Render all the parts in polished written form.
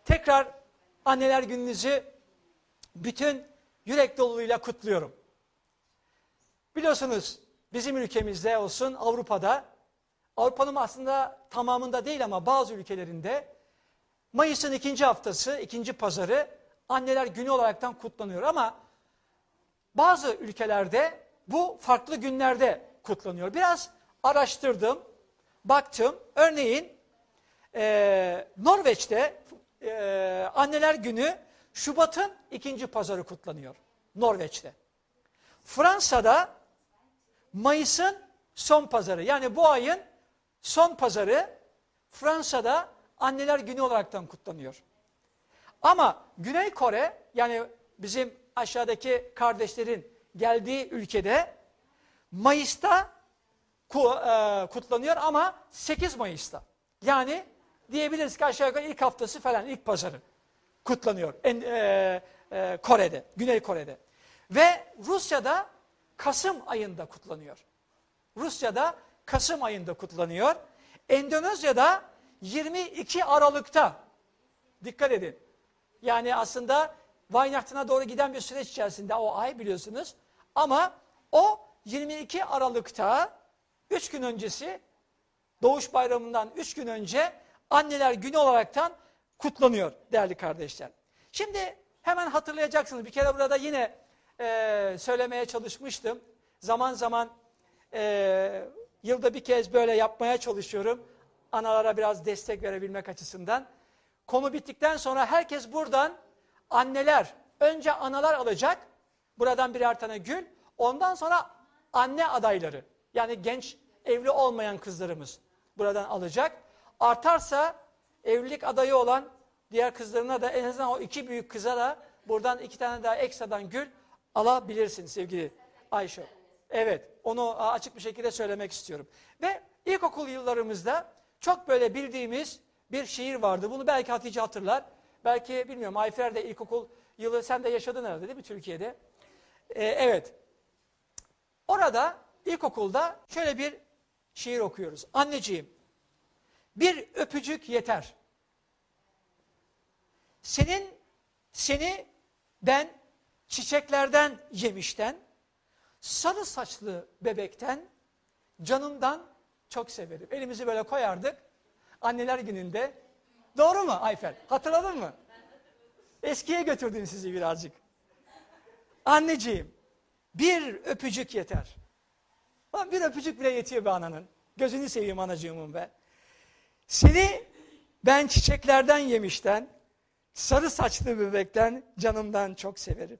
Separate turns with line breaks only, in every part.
Tekrar anneler gününüzü bütün yürek doluluğuyla kutluyorum. Biliyorsunuz bizim ülkemizde olsun, Avrupa'nın aslında tamamında değil ama bazı ülkelerinde Mayıs'ın ikinci haftası, ikinci pazarı anneler günü olaraktan kutlanıyor. Ama bazı ülkelerde bu farklı günlerde kutlanıyor. Biraz araştırdım, baktım. Örneğin Norveç'te anneler günü Şubat'ın ikinci pazarı kutlanıyor. Norveç'te. Fransa'da Mayıs'ın son pazarı, yani bu ayın son pazarı Fransa'da anneler günü olaraktan kutlanıyor. Ama Güney Kore, yani bizim aşağıdaki kardeşlerin geldiği ülkede Mayıs'ta kutlanıyor ama 8 Mayıs'ta. Yani diyebiliriz ki aşağı yukarı ilk haftası falan, ilk pazarı kutlanıyor Kore'de, Güney Kore'de. Ve Rusya'da Kasım ayında kutlanıyor. Rusya'da Kasım ayında kutlanıyor. Endonezya'da 22 Aralık'ta, dikkat edin. Yani aslında Weihnacht'a doğru giden bir süreç içerisinde o ay, biliyorsunuz. Ama o 22 Aralık'ta 3 gün öncesi, Doğuş Bayramı'ndan 3 gün önce anneler günü olaraktan kutlanıyor değerli kardeşler. Şimdi hemen hatırlayacaksınız. Bir kere burada yine söylemeye çalışmıştım. Zaman zaman yılda bir kez böyle yapmaya çalışıyorum. Analara biraz destek verebilmek açısından. Konu bittikten sonra herkes buradan önce analar alacak. Buradan birer tane gül. Ondan sonra anne adayları, yani genç evli olmayan kızlarımız buradan alacak. Artarsa evlilik adayı olan diğer kızlarına da, en azından o 2 büyük kıza da buradan 2 tane daha ekstradan gül alabilirsin sevgili Ayşe. Evet, onu açık bir şekilde söylemek istiyorum. Ve ilkokul yıllarımızda çok böyle bildiğimiz bir şiir vardı. Bunu belki Hatice hatırlar. Belki bilmiyorum, Ayfer de ilkokul yılı sen de yaşadın herhalde değil mi Türkiye'de? Evet. Orada ilkokulda şöyle bir şiir okuyoruz. Anneciğim, bir öpücük yeter. Seni ben çiçeklerden yemişten, sarı saçlı bebekten, canımdan çok severim. Elimizi böyle koyardık anneler gününde. Doğru mu Ayfer? Hatırladın mı? Eskiye götürdüm sizi birazcık. Anneciğim, bir öpücük yeter. Bir öpücük bile yetiyor be ananın. Gözünü seveyim anacığımın be. Seni ben çiçeklerden yemişten, sarı saçlı bebekten, canımdan çok severim.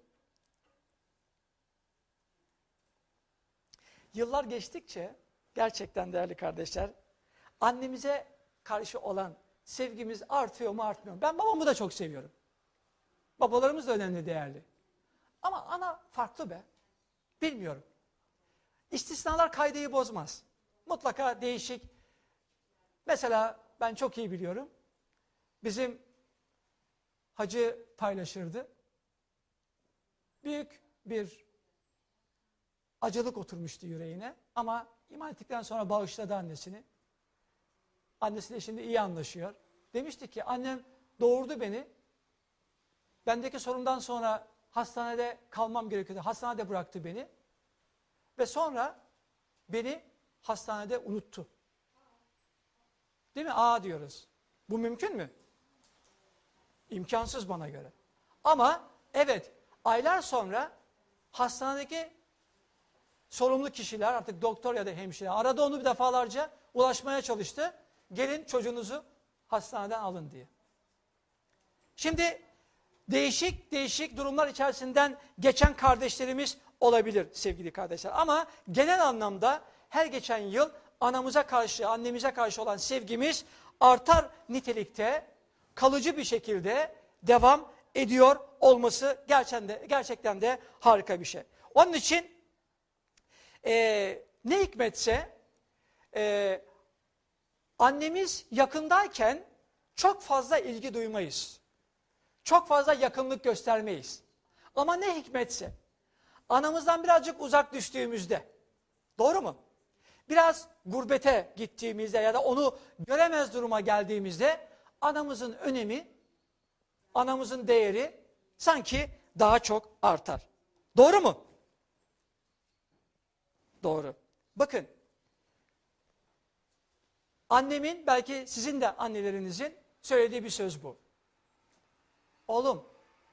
Yıllar geçtikçe gerçekten değerli kardeşler, annemize karşı olan sevgimiz artıyor mu artmıyor mu? Ben babamı da çok seviyorum. Babalarımız da önemli, değerli. Ama ana farklı be. Bilmiyorum. İstisnalar kaideyi bozmaz. Mutlaka değişik. Mesela ben çok iyi biliyorum. Bizim hacı paylaşırdı. Büyük bir acılık oturmuştu yüreğine. Ama iman ettikten sonra bağışladı annesini. Annesiyle şimdi iyi anlaşıyor. Demişti ki annem doğurdu beni. Bendeki sorundan sonra hastanede kalmam gerekiyordu. Hastanede bıraktı beni. Ve sonra beni hastanede unuttu. Değil mi? Diyoruz. Bu mümkün mü? İmkansız bana göre. Ama evet, aylar sonra hastanedeki sorumlu kişiler, artık doktor ya da hemşire aradı onu bir defalarca, ulaşmaya çalıştı. Gelin çocuğunuzu hastaneden alın diye. Şimdi değişik durumlar içerisinden geçen kardeşlerimiz olabilir sevgili kardeşler. Ama genel anlamda her geçen yıl anamıza karşı, annemize karşı olan sevgimiz artar nitelikte, kalıcı bir şekilde devam ediyor olması gerçekten de harika bir şey. Onun için ne hikmetse annemiz yakındayken çok fazla ilgi duymayız. Çok fazla yakınlık göstermeyiz. Ama ne hikmetse anamızdan birazcık uzak düştüğümüzde, doğru mu? Biraz gurbete gittiğimizde ya da onu göremez duruma geldiğimizde anamızın önemi anamızın değeri sanki daha çok artar. Doğru mu? Doğru. Bakın, annemin, belki sizin de annelerinizin söylediği bir söz bu. Oğlum,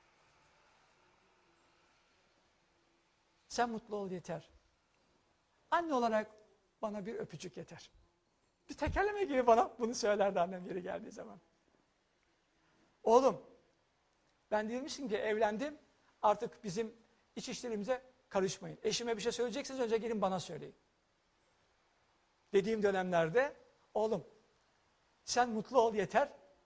sen mutlu ol yeter. Anne olarak bana bir öpücük yeter. Bir tekerleme gibi bana bunu söylerdi annem yeri geldiği zaman. Oğlum, ben demiştim ki evlendim, artık bizim iç işlerimize karışmayın. Eşime bir şey söyleyeceksiniz, önce gelin bana söyleyin. Dediğim dönemlerde, oğlum sen mutlu ol yeter.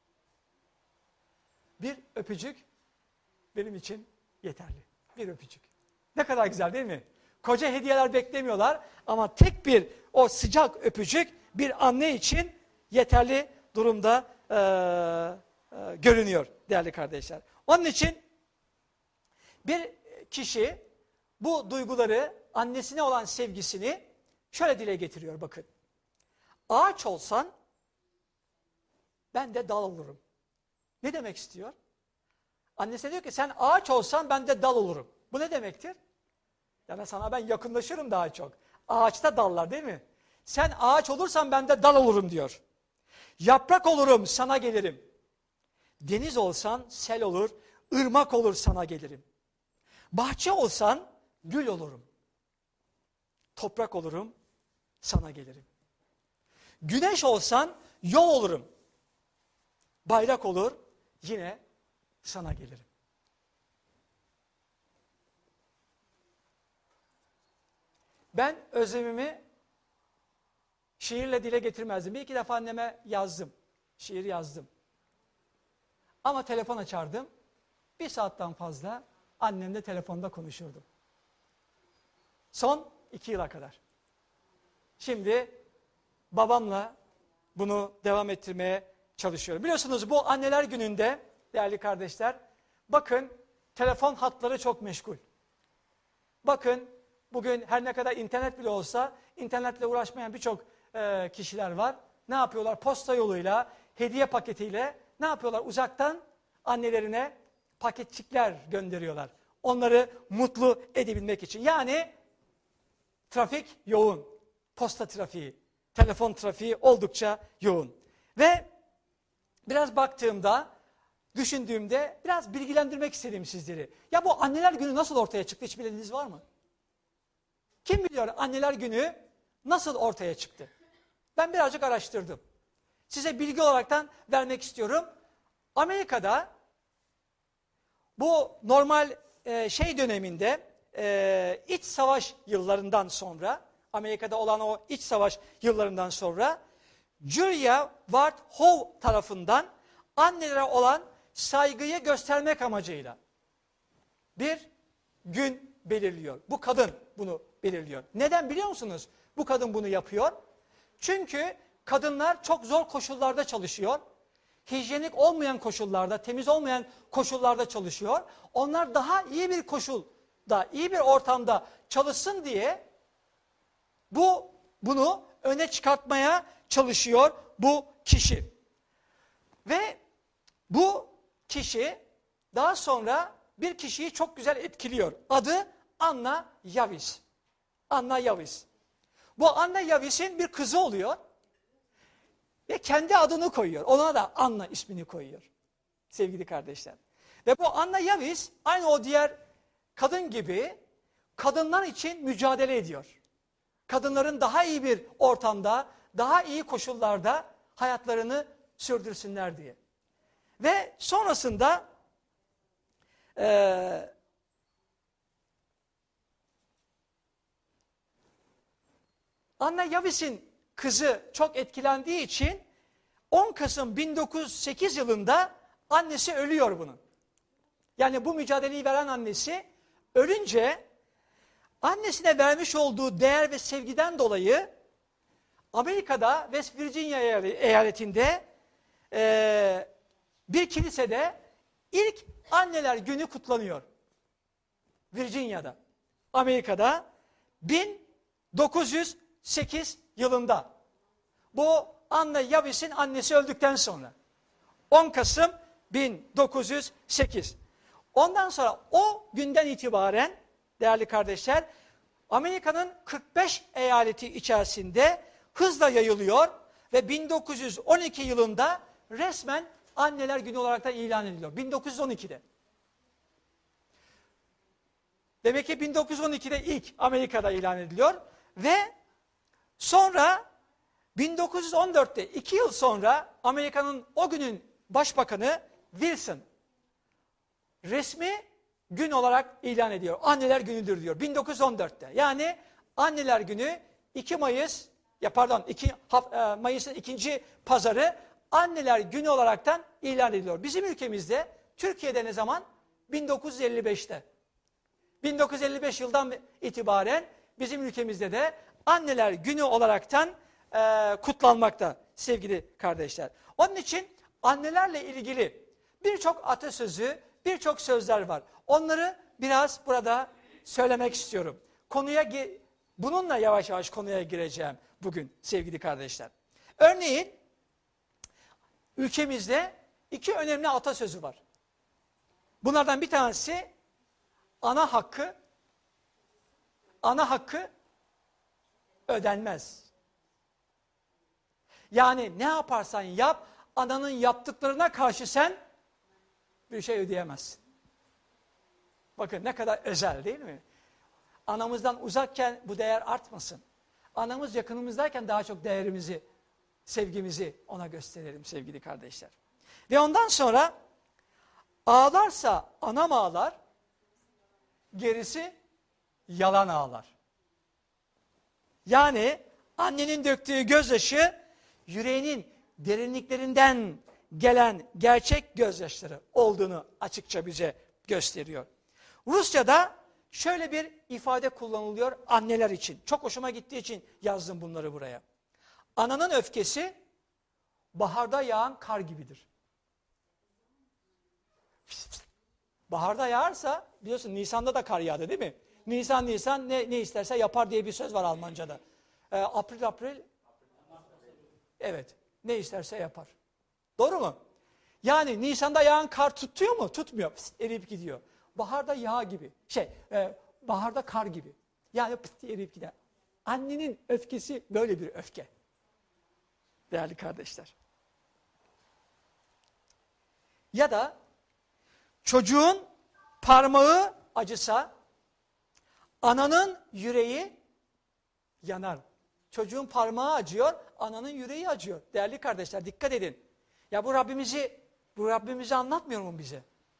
Bir öpücük benim için yeterli. Bir öpücük. Ne kadar güzel değil mi? Koca hediyeler beklemiyorlar ama tek bir o sıcak öpücük bir anne için yeterli durumda görünüyor değerli kardeşler. Onun için bir kişi bu duyguları, annesine olan sevgisini şöyle dile getiriyor bakın. Ağaç olsan ben de dal olurum. Ne demek istiyor? Annesi diyor ki sen ağaç olsan ben de dal olurum. Bu ne demektir? Yani sana ben yakınlaşırım daha çok. Ağaçta dallar değil mi? Sen ağaç olursan ben de dal olurum diyor. Yaprak olurum sana gelirim. Deniz olsan sel olur, ırmak olur sana gelirim. Bahçe olsan gül olurum. Toprak olurum sana gelirim. Güneş olsan yol olurum. Bayrak olur yine sana gelirim. Ben özlemimi şiirle dile getirmezdim. Bir iki defa anneme yazdım. Şiir yazdım. Ama telefon açardım. 1 saatten fazla annemle telefonda konuşurdum. Son 2 yıla kadar. Şimdi babamla bunu devam ettirmeye çalışıyorum. Biliyorsunuz bu anneler gününde değerli kardeşler, bakın telefon hatları çok meşgul. Bakın bugün her ne kadar internet bile olsa internetle uğraşmayan birçok kişiler var. Ne yapıyorlar? Posta yoluyla, hediye paketiyle ne yapıyorlar? Uzaktan annelerine paketçikler gönderiyorlar. Onları mutlu edebilmek için. Yani trafik yoğun. Posta trafiği, telefon trafiği oldukça yoğun. Ve biraz baktığımda, düşündüğümde biraz bilgilendirmek istedim sizleri. Ya bu anneler günü nasıl ortaya çıktı, hiç bileniniz var mı? Kim biliyor anneler günü nasıl ortaya çıktı? Ben birazcık araştırdım. Size bilgi olaraktan vermek istiyorum. Amerika'da bu normal döneminde iç savaş yıllarından sonra, Amerika'da olan o iç savaş yıllarından sonra Julia Ward Howe tarafından annelere olan saygıyı göstermek amacıyla bir gün belirliyor. Bu kadın bunu belirliyor. Neden biliyor musunuz? Bu kadın bunu yapıyor. Çünkü kadınlar çok zor koşullarda çalışıyor. Hijyenik olmayan koşullarda, temiz olmayan koşullarda çalışıyor. Onlar daha iyi bir koşulda, iyi bir ortamda çalışsın diye bunu öne çıkartmaya çalışıyor bu kişi. Ve bu kişi daha sonra bir kişiyi çok güzel etkiliyor. Adı Anna Yavis. Anna Yavis. Bu Anna Yavis'in bir kızı oluyor. Ve kendi adını koyuyor. Ona da Anna ismini koyuyor. Sevgili kardeşler. Ve bu Anna Yavis aynı o diğer kadın gibi kadınlar için mücadele ediyor. Kadınların daha iyi bir ortamda, daha iyi koşullarda hayatlarını sürdürsünler diye. Ve sonrasında Anna Yavis'in kızı çok etkilendiği için 10 Kasım 1908 yılında annesi ölüyor bunun. Yani bu mücadeleyi veren annesi ölünce annesine vermiş olduğu değer ve sevgiden dolayı Amerika'da West Virginia eyaletinde bir kilisede ilk anneler günü kutlanıyor. Virginia'da, Amerika'da 1908 yılında. Bu Anna Yavis'in annesi öldükten sonra 10 Kasım 1908. Ondan sonra o günden itibaren değerli kardeşler, Amerika'nın 45 eyaleti içerisinde hızla yayılıyor ve 1912 yılında resmen Anneler Günü olarak da ilan ediliyor. 1912'de. Demek ki 1912'de ilk Amerika'da ilan ediliyor ve sonra 1914'te 2 yıl sonra Amerika'nın o günün başbakanı Wilson resmi gün olarak ilan ediyor. Anneler Günü'dür diyor 1914'te. Yani Anneler Günü 2 Mayıs Mayıs'ın 2. pazarı Anneler Günü olaraktan ilan ediliyor. Bizim ülkemizde Türkiye'de ne zaman? 1955'te. 1955 yıldan itibaren bizim ülkemizde de Anneler Günü olaraktan kutlanmakta sevgili kardeşler. Onun için annelerle ilgili birçok atasözü, birçok sözler var. Onları biraz burada söylemek istiyorum. Bununla yavaş yavaş konuya gireceğim bugün sevgili kardeşler. Örneğin ülkemizde 2 önemli atasözü var. Bunlardan bir tanesi ana hakkı ödenmez. Yani ne yaparsan yap, ananın yaptıklarına karşı sen bir şey ödeyemezsin. Bakın ne kadar özel değil mi? Anamızdan uzakken bu değer artmasın. Anamız yakınımızdayken daha çok değerimizi, sevgimizi ona gösterelim sevgili kardeşler. Ve ondan sonra ağlarsa anam ağlar, gerisi yalan ağlar. Yani annenin döktüğü gözyaşı yüreğinin derinliklerinden gelen gerçek gözyaşları olduğunu açıkça bize gösteriyor. Rusça'da şöyle bir ifade kullanılıyor anneler için. Çok hoşuma gittiği için yazdım bunları buraya. Ananın öfkesi baharda yağan kar gibidir. Baharda yağarsa biliyorsun Nisan'da da kar yağdı değil mi? Nisan ne isterse yapar diye bir söz var Almanca'da. April evet ne isterse yapar. Doğru mu? Yani Nisan'da yağan kar tutuyor mu? Tutmuyor. Pıst, eriyip gidiyor. Baharda yağ gibi. Baharda kar gibi. Yani pıst eriyip gider. Annenin öfkesi böyle bir öfke. Değerli kardeşler. Ya da çocuğun parmağı acısa ananın yüreği yanar. Çocuğun parmağı acıyor, ananın yüreği acıyor. Değerli kardeşler dikkat edin. Ya bu Rabbimizi anlatmıyor mu bize?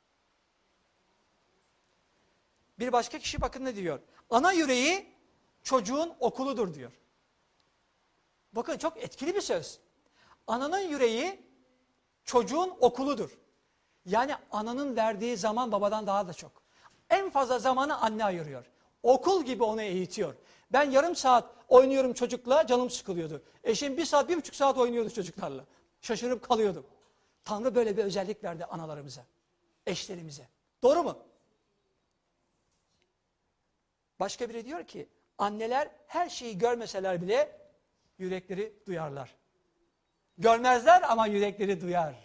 Bir başka kişi bakın ne diyor? Ana yüreği çocuğun okuludur diyor. Bakın çok etkili bir söz. Ananın yüreği çocuğun okuludur. Yani ananın verdiği zaman babadan daha da çok. En fazla zamanı anne ayırıyor. Okul gibi onu eğitiyor. Ben yarım saat oynuyorum çocukla, canım sıkılıyordu. Eşim 1 saat, 1,5 saat oynuyordu çocuklarla. Şaşırıp kalıyordum. Tanrı böyle bir özellik verdi analarımıza, eşlerimize. Doğru mu? Başka biri diyor ki, anneler her şeyi görmeseler bile yürekleri duyarlar. Görmezler ama yürekleri duyar.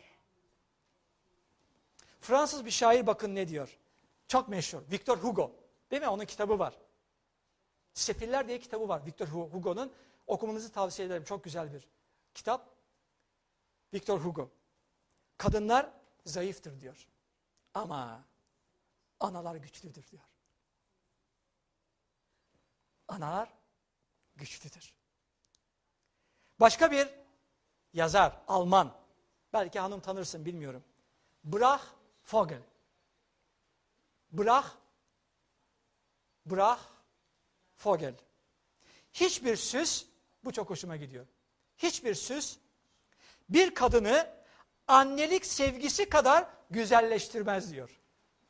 Fransız bir şair bakın ne diyor. Çok meşhur. Victor Hugo. Değil mi? Onun kitabı var. Sefiller diye kitabı var Victor Hugo'nun. Okumanızı tavsiye ederim. Çok güzel bir kitap. Victor Hugo. Kadınlar zayıftır diyor. Ama analar güçlüdür diyor. Analar güçlüdür. Başka bir yazar, Alman. Belki hanım tanırsın bilmiyorum. Brach Vogel. Brach Vogel. Hiçbir süs, bu çok hoşuma gidiyor. Hiçbir süs bir kadını annelik sevgisi kadar güzelleştirmez diyor.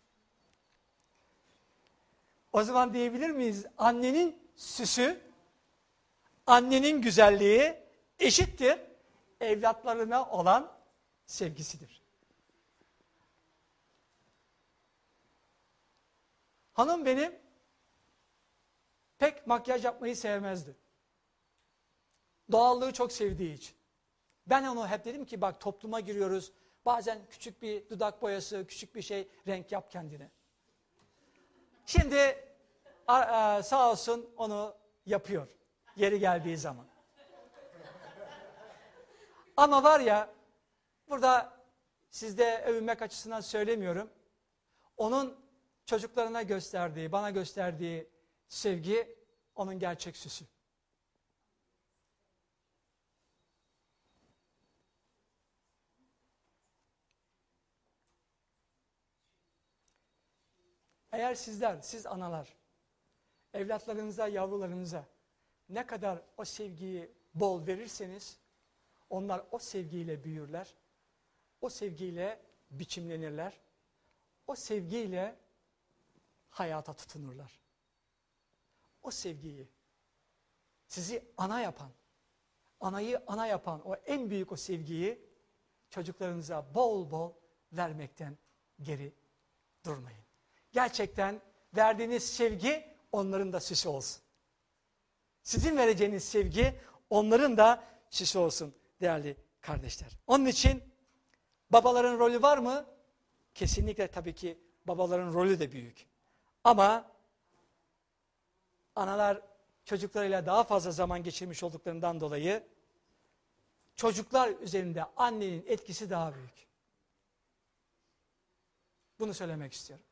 O zaman diyebilir miyiz? Annenin süsü, annenin güzelliği eşittir evlatlarına olan sevgisidir. Hanım benim pek makyaj yapmayı sevmezdi. Doğallığı çok sevdiği için. Ben ona hep dedim ki bak topluma giriyoruz, Bazen küçük bir dudak boyası, küçük bir şey renk yap kendine. Şimdi sağ olsun onu yapıyor yeri geldiği zaman. Ama var ya, burada sizde övünmek açısından söylemiyorum. Onun çocuklarına gösterdiği, bana gösterdiği sevgi onun gerçek süsü. Eğer siz analar, evlatlarınıza, yavrularınıza ne kadar o sevgiyi bol verirseniz, onlar o sevgiyle büyürler, o sevgiyle biçimlenirler, o sevgiyle hayata tutunurlar. O sevgiyi, sizi ana yapan, anayı ana yapan o en büyük o sevgiyi çocuklarınıza bol bol vermekten geri durmayın. Gerçekten verdiğiniz sevgi onların da süsü olsun. Sizin vereceğiniz sevgi onların da süsü olsun değerli kardeşler. Onun için babaların rolü var mı? Kesinlikle tabii ki babaların rolü de büyük. Ama analar çocuklarıyla daha fazla zaman geçirmiş olduklarından dolayı çocuklar üzerinde annenin etkisi daha büyük. Bunu söylemek istiyorum.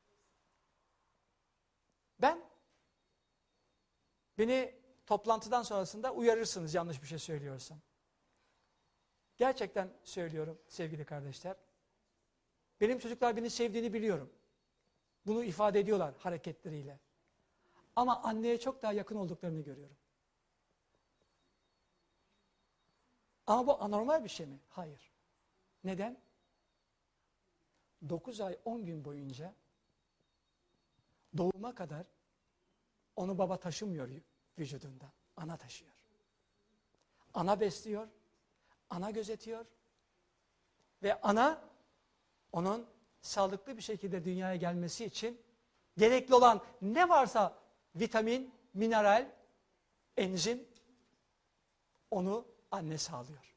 Beni toplantıdan sonrasında uyarırsınız yanlış bir şey söylüyorsam. Gerçekten söylüyorum sevgili kardeşler. Benim çocuklar beni sevdiğini biliyorum. Bunu ifade ediyorlar hareketleriyle. Ama anneye çok daha yakın olduklarını görüyorum. Ama bu anormal bir şey mi? Hayır. Neden? 9 ay 10 gün boyunca doğuma kadar onu baba taşımıyor vücudunda. Ana taşıyor. Ana besliyor. Ana gözetiyor. Ve ana onun sağlıklı bir şekilde dünyaya gelmesi için gerekli olan ne varsa vitamin, mineral, enzim onu anne sağlıyor.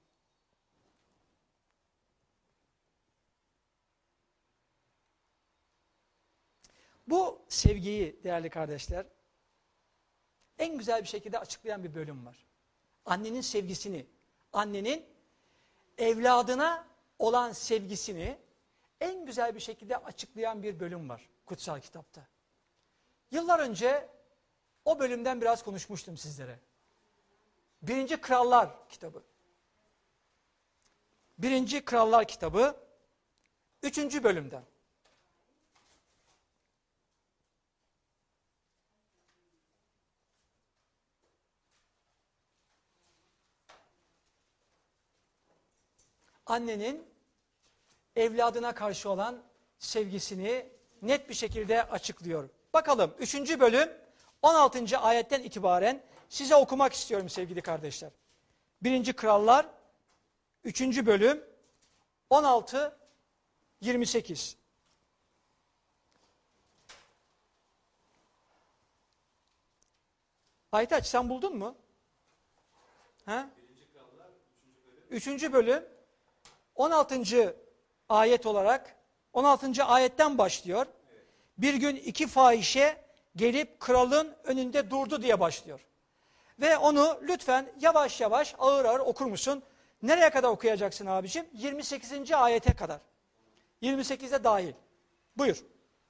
Bu sevgiyi değerli kardeşler en güzel bir şekilde açıklayan bir bölüm var. Annenin sevgisini, annenin evladına olan sevgisini en güzel bir şekilde açıklayan bir bölüm var kutsal kitapta. Yıllar önce o bölümden biraz konuşmuştum sizlere. 1. Krallar kitabı. 1. Krallar kitabı 3. bölümden. Annenin evladına karşı olan sevgisini net bir şekilde açıklıyor. Bakalım 3. bölüm 16. ayetten itibaren size okumak istiyorum sevgili kardeşler. 1. Krallar 3. bölüm 16-28. Aytaç sen buldun mu? Ha? 3. bölüm 16. ayet olarak 16. ayetten başlıyor. Bir gün 2 fahişe gelip kralın önünde durdu diye başlıyor. Ve onu lütfen yavaş yavaş ağır ağır okur musun? Nereye kadar okuyacaksın abicim? 28. ayete kadar. 28'e dahil. Buyur.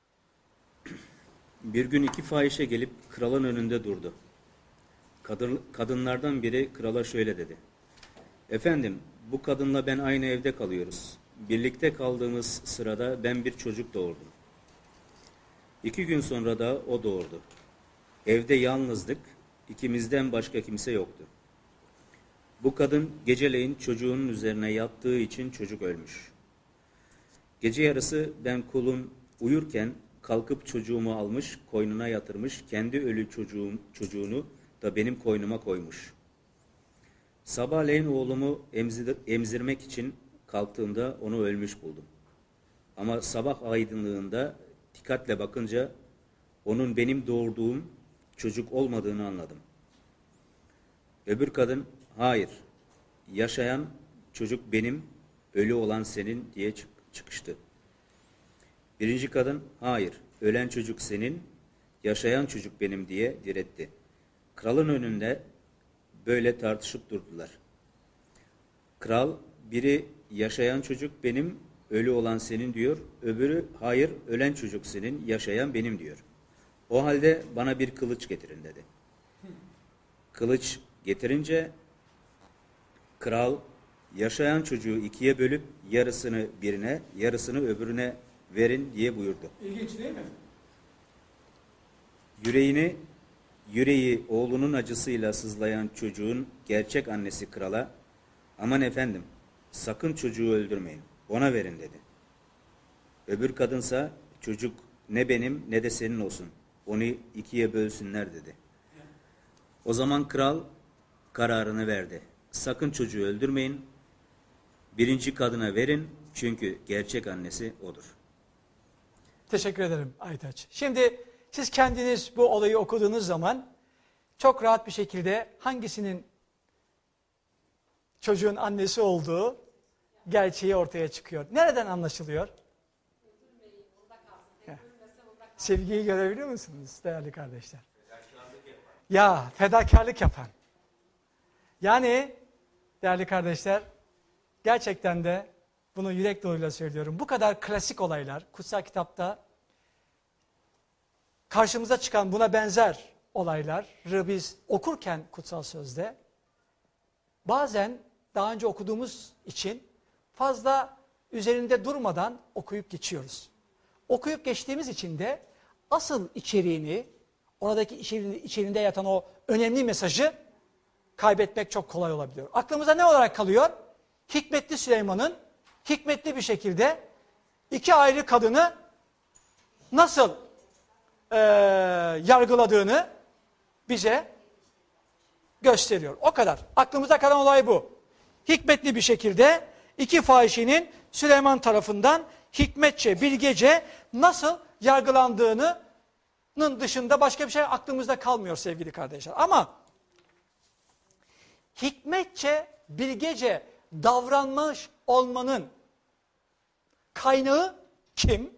Bir gün 2 fahişe gelip kralın önünde durdu. Kadınlardan biri krala şöyle dedi. Efendim, bu kadınla ben aynı evde kalıyoruz. Birlikte kaldığımız sırada ben bir çocuk doğurdum. 2 gün sonra da o doğurdu. Evde yalnızdık, ikimizden başka kimse yoktu. Bu kadın geceleyin çocuğunun üzerine yattığı için çocuk ölmüş. Gece yarısı ben kulum uyurken kalkıp çocuğumu almış, koynuna yatırmış, kendi ölü çocuğunu da benim koynuma koymuş. Sabahleyin oğlumu emzirmek için kalktığımda onu ölmüş buldum. Ama sabah aydınlığında dikkatle bakınca onun benim doğurduğum çocuk olmadığını anladım. Öbür kadın, hayır, yaşayan çocuk benim, ölü olan senin diye çıkıştı. Birinci kadın, hayır, ölen çocuk senin, yaşayan çocuk benim diye diretti. Kralın önünde böyle tartışıp durdular. Kral, biri yaşayan çocuk benim, ölü olan senin diyor. Öbürü, hayır, ölen çocuk senin, yaşayan benim diyor. O halde bana bir kılıç getirin dedi. Kılıç getirince kral, yaşayan çocuğu ikiye bölüp yarısını birine, yarısını öbürüne verin diye buyurdu.
İlginç değil mi?
Yüreği oğlunun acısıyla sızlayan çocuğun gerçek annesi krala, aman efendim, sakın çocuğu öldürmeyin, ona verin dedi. Öbür kadınsa, çocuk ne benim ne de senin olsun, onu ikiye bölsünler dedi. O zaman kral kararını verdi. Sakın çocuğu öldürmeyin, birinci kadına verin, çünkü gerçek annesi odur.
Teşekkür ederim Aytaç. Şimdi siz kendiniz bu olayı okuduğunuz zaman çok rahat bir şekilde hangisinin çocuğun annesi olduğu gerçeği ortaya çıkıyor. Nereden anlaşılıyor? Sevgiyi görebiliyor musunuz değerli kardeşler? Fedakarlık yapan. Yani değerli kardeşler, gerçekten de bunu yürek doluyla söylüyorum. Bu kadar klasik olaylar kutsal kitapta karşımıza çıkan buna benzer olayları biz okurken kutsal sözde bazen daha önce okuduğumuz için fazla üzerinde durmadan okuyup geçiyoruz. Okuyup geçtiğimiz için de asıl içeriğini, oradaki içeriğinde yatan o önemli mesajı kaybetmek çok kolay olabiliyor. Aklımıza ne olarak kalıyor? Hikmetli Süleyman'ın hikmetli bir şekilde iki ayrı kadını nasıl yargıladığını bize gösteriyor. O kadar. Aklımıza kalan olay bu. Hikmetli bir şekilde iki fahişenin Süleyman tarafından hikmetçe, bilgece nasıl yargılandığının dışında başka bir şey aklımızda kalmıyor sevgili kardeşler. Ama hikmetçe, bilgece davranmış olmanın kaynağı kim?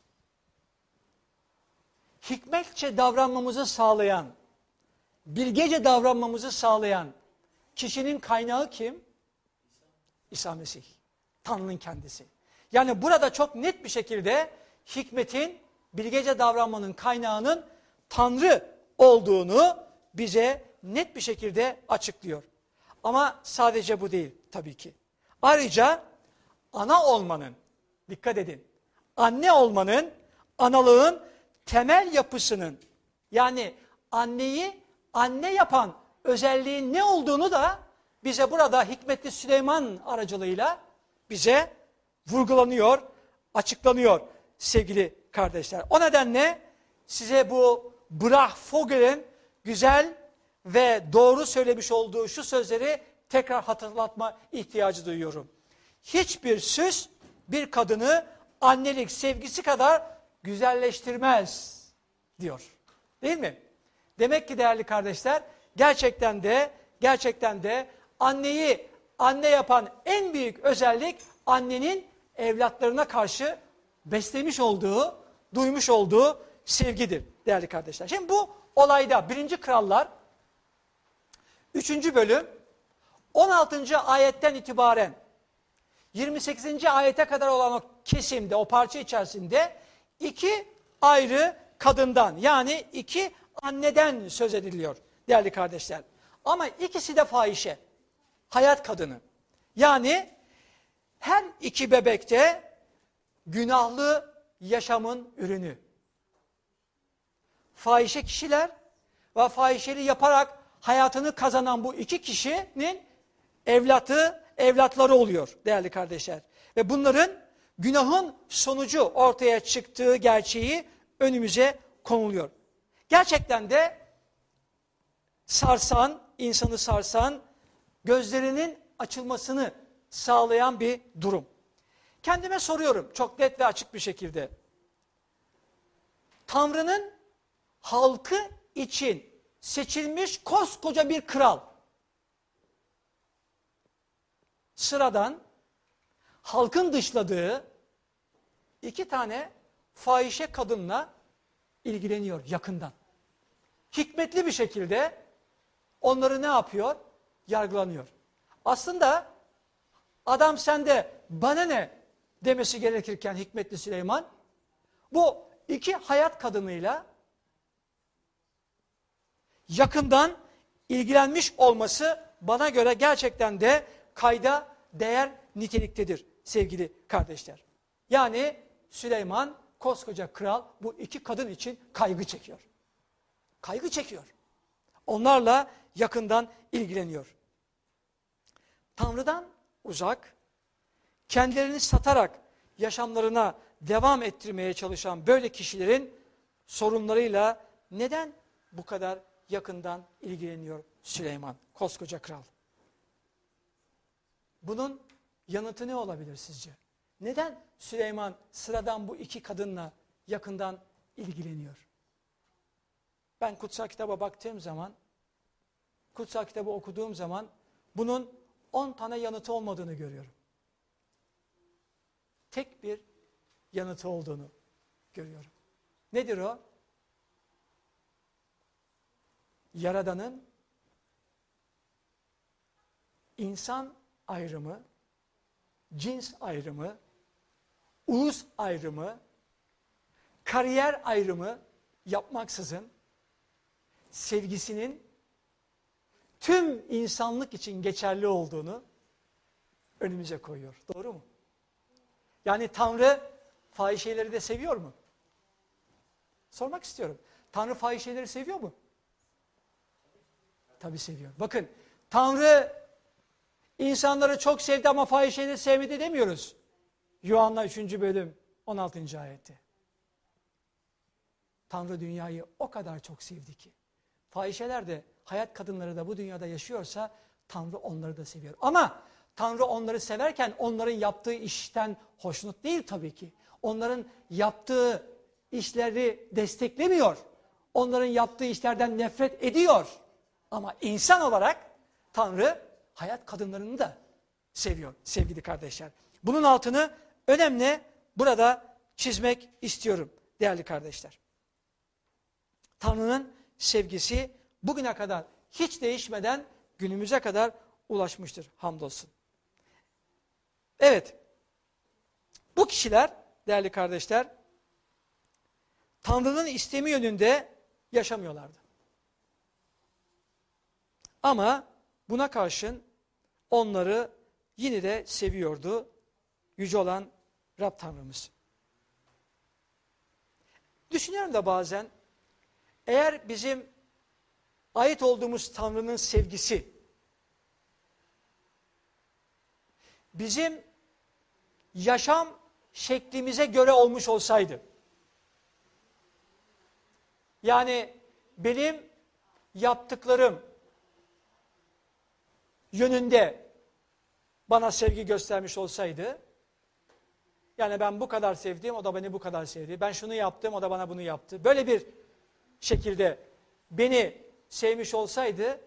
Hikmetçe davranmamızı sağlayan, bilgece davranmamızı sağlayan kişinin kaynağı kim? İsa Mesih. Tanrı'nın kendisi. Yani burada çok net bir şekilde hikmetin, bilgece davranmanın kaynağının Tanrı olduğunu bize net bir şekilde açıklıyor. Ama sadece bu değil tabii ki. Ayrıca ana olmanın, dikkat edin, anne olmanın, analığın temel yapısının, yani anneyi anne yapan özelliğin ne olduğunu da bize burada Hikmetli Süleyman aracılığıyla bize vurgulanıyor, açıklanıyor sevgili kardeşler. O nedenle size bu Brachvogel'in güzel ve doğru söylemiş olduğu şu sözleri tekrar hatırlatma ihtiyacı duyuyorum. Hiçbir süs bir kadını annelik sevgisi kadar güzelleştirmez diyor. Değil mi? Demek ki değerli kardeşler, gerçekten de anneyi anne yapan en büyük özellik annenin evlatlarına karşı beslemiş olduğu, duymuş olduğu sevgidir değerli kardeşler. Şimdi bu olayda 1. Krallar 3. bölüm 16. ayetten itibaren 28. ayete kadar olan o kesimde, o parça içerisinde iki ayrı kadından, yani iki anneden söz ediliyor değerli kardeşler. Ama ikisi de fahişe, hayat kadını. Yani her iki bebekte günahlı yaşamın ürünü. Fahişe kişiler ve fahişeli yaparak hayatını kazanan bu iki kişinin evlatları oluyor değerli kardeşler. Ve bunların günahın sonucu ortaya çıktığı gerçeği önümüze konuluyor. Gerçekten de insanı sarsan, gözlerinin açılmasını sağlayan bir durum. Kendime soruyorum çok net ve açık bir şekilde. Tanrı'nın halkı için seçilmiş koskoca bir kral, sıradan, halkın dışladığı, 2 tane fahişe kadınla ilgileniyor yakından. Hikmetli bir şekilde onları ne yapıyor? Yargılanıyor. Aslında adam sende bana ne demesi gerekirken hikmetli Süleyman, bu 2 hayat kadınıyla yakından ilgilenmiş olması bana göre gerçekten de kayda değer niteliktedir sevgili kardeşler. Yani Süleyman koskoca kral bu 2 kadın için kaygı çekiyor. Kaygı çekiyor. Onlarla yakından ilgileniyor. Tanrı'dan uzak, kendilerini satarak yaşamlarına devam ettirmeye çalışan böyle kişilerin sorunlarıyla neden bu kadar yakından ilgileniyor Süleyman, koskoca kral? Bunun yanıtı ne olabilir sizce? Neden Süleyman sıradan bu 2 kadınla yakından ilgileniyor? Ben kutsal kitaba baktığım zaman, kutsal kitabı okuduğum zaman bunun 10 tane yanıtı olmadığını görüyorum. Tek bir yanıtı olduğunu görüyorum. Nedir o? Yaradan'ın insan ayrımı, cins ayrımı, ulus ayrımı, kariyer ayrımı yapmaksızın sevgisinin tüm insanlık için geçerli olduğunu önümüze koyuyor. Doğru mu? Yani Tanrı fahişeleri de seviyor mu? Sormak istiyorum. Tanrı fahişeleri seviyor mu? Tabii seviyor. Bakın, Tanrı insanları çok sevdi ama fahişeleri sevmedi demiyoruz. Yuhanna 3. bölüm 16. ayette. Tanrı dünyayı o kadar çok sevdi ki. Fahişeler de, hayat kadınları da bu dünyada yaşıyorsa Tanrı onları da seviyor. Ama Tanrı onları severken onların yaptığı işten hoşnut değil tabii ki. Onların yaptığı işleri desteklemiyor. Onların yaptığı işlerden nefret ediyor. Ama insan olarak Tanrı hayat kadınlarını da seviyor sevgili kardeşler. Bunun altını önemli burada çizmek istiyorum değerli kardeşler. Tanrı'nın sevgisi bugüne kadar hiç değişmeden günümüze kadar ulaşmıştır hamdolsun. Evet, bu kişiler değerli kardeşler Tanrı'nın istemi yönünde yaşamıyorlardı. Ama buna karşın onları yine de seviyordu yüce olan Rab Tanrımız. Düşünüyorum da bazen, eğer bizim ait olduğumuz Tanrı'nın sevgisi bizim yaşam şeklimize göre olmuş olsaydı, yani benim yaptıklarım yönünde bana sevgi göstermiş olsaydı, yani ben bu kadar sevdim, o da beni bu kadar sevdi, ben şunu yaptım, o da bana bunu yaptı, böyle bir şekilde beni sevmiş olsaydı,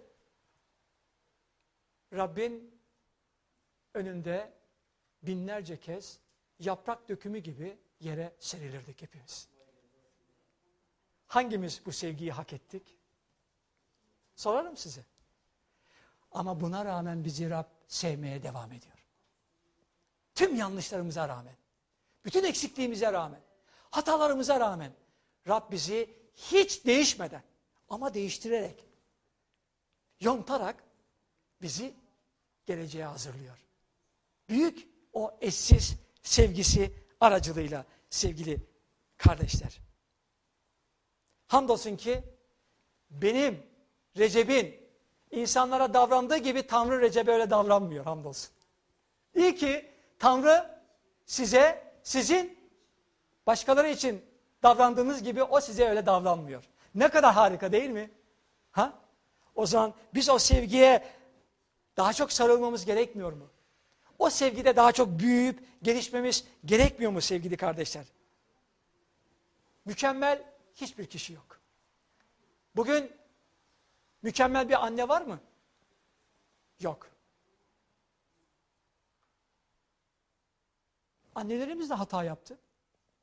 Rabbin önünde binlerce kez yaprak dökümü gibi yere serilirdik hepimiz. Hangimiz bu sevgiyi hak ettik? Sorarım size. Ama buna rağmen bizi Rab sevmeye devam ediyor. Tüm yanlışlarımıza rağmen, bütün eksikliğimize rağmen, hatalarımıza rağmen Rab bizi hiç değişmeden ama değiştirerek, yontarak bizi geleceğe hazırlıyor. Büyük o eşsiz sevgisi aracılığıyla sevgili kardeşler. Hamdolsun ki benim, Recep'in insanlara davrandığı gibi Tanrı Recep'e öyle davranmıyor hamdolsun. İyi ki Tanrı size, sizin başkaları için davrandığınız gibi o size öyle davranmıyor. Ne kadar harika değil mi? Ha? O zaman biz o sevgiye daha çok sarılmamız gerekmiyor mu? O sevgide daha çok büyüyüp gelişmemiz gerekmiyor mu sevgili kardeşler? Mükemmel hiçbir kişi yok. Bugün mükemmel bir anne var mı? Yok. Annelerimiz de hata yaptı.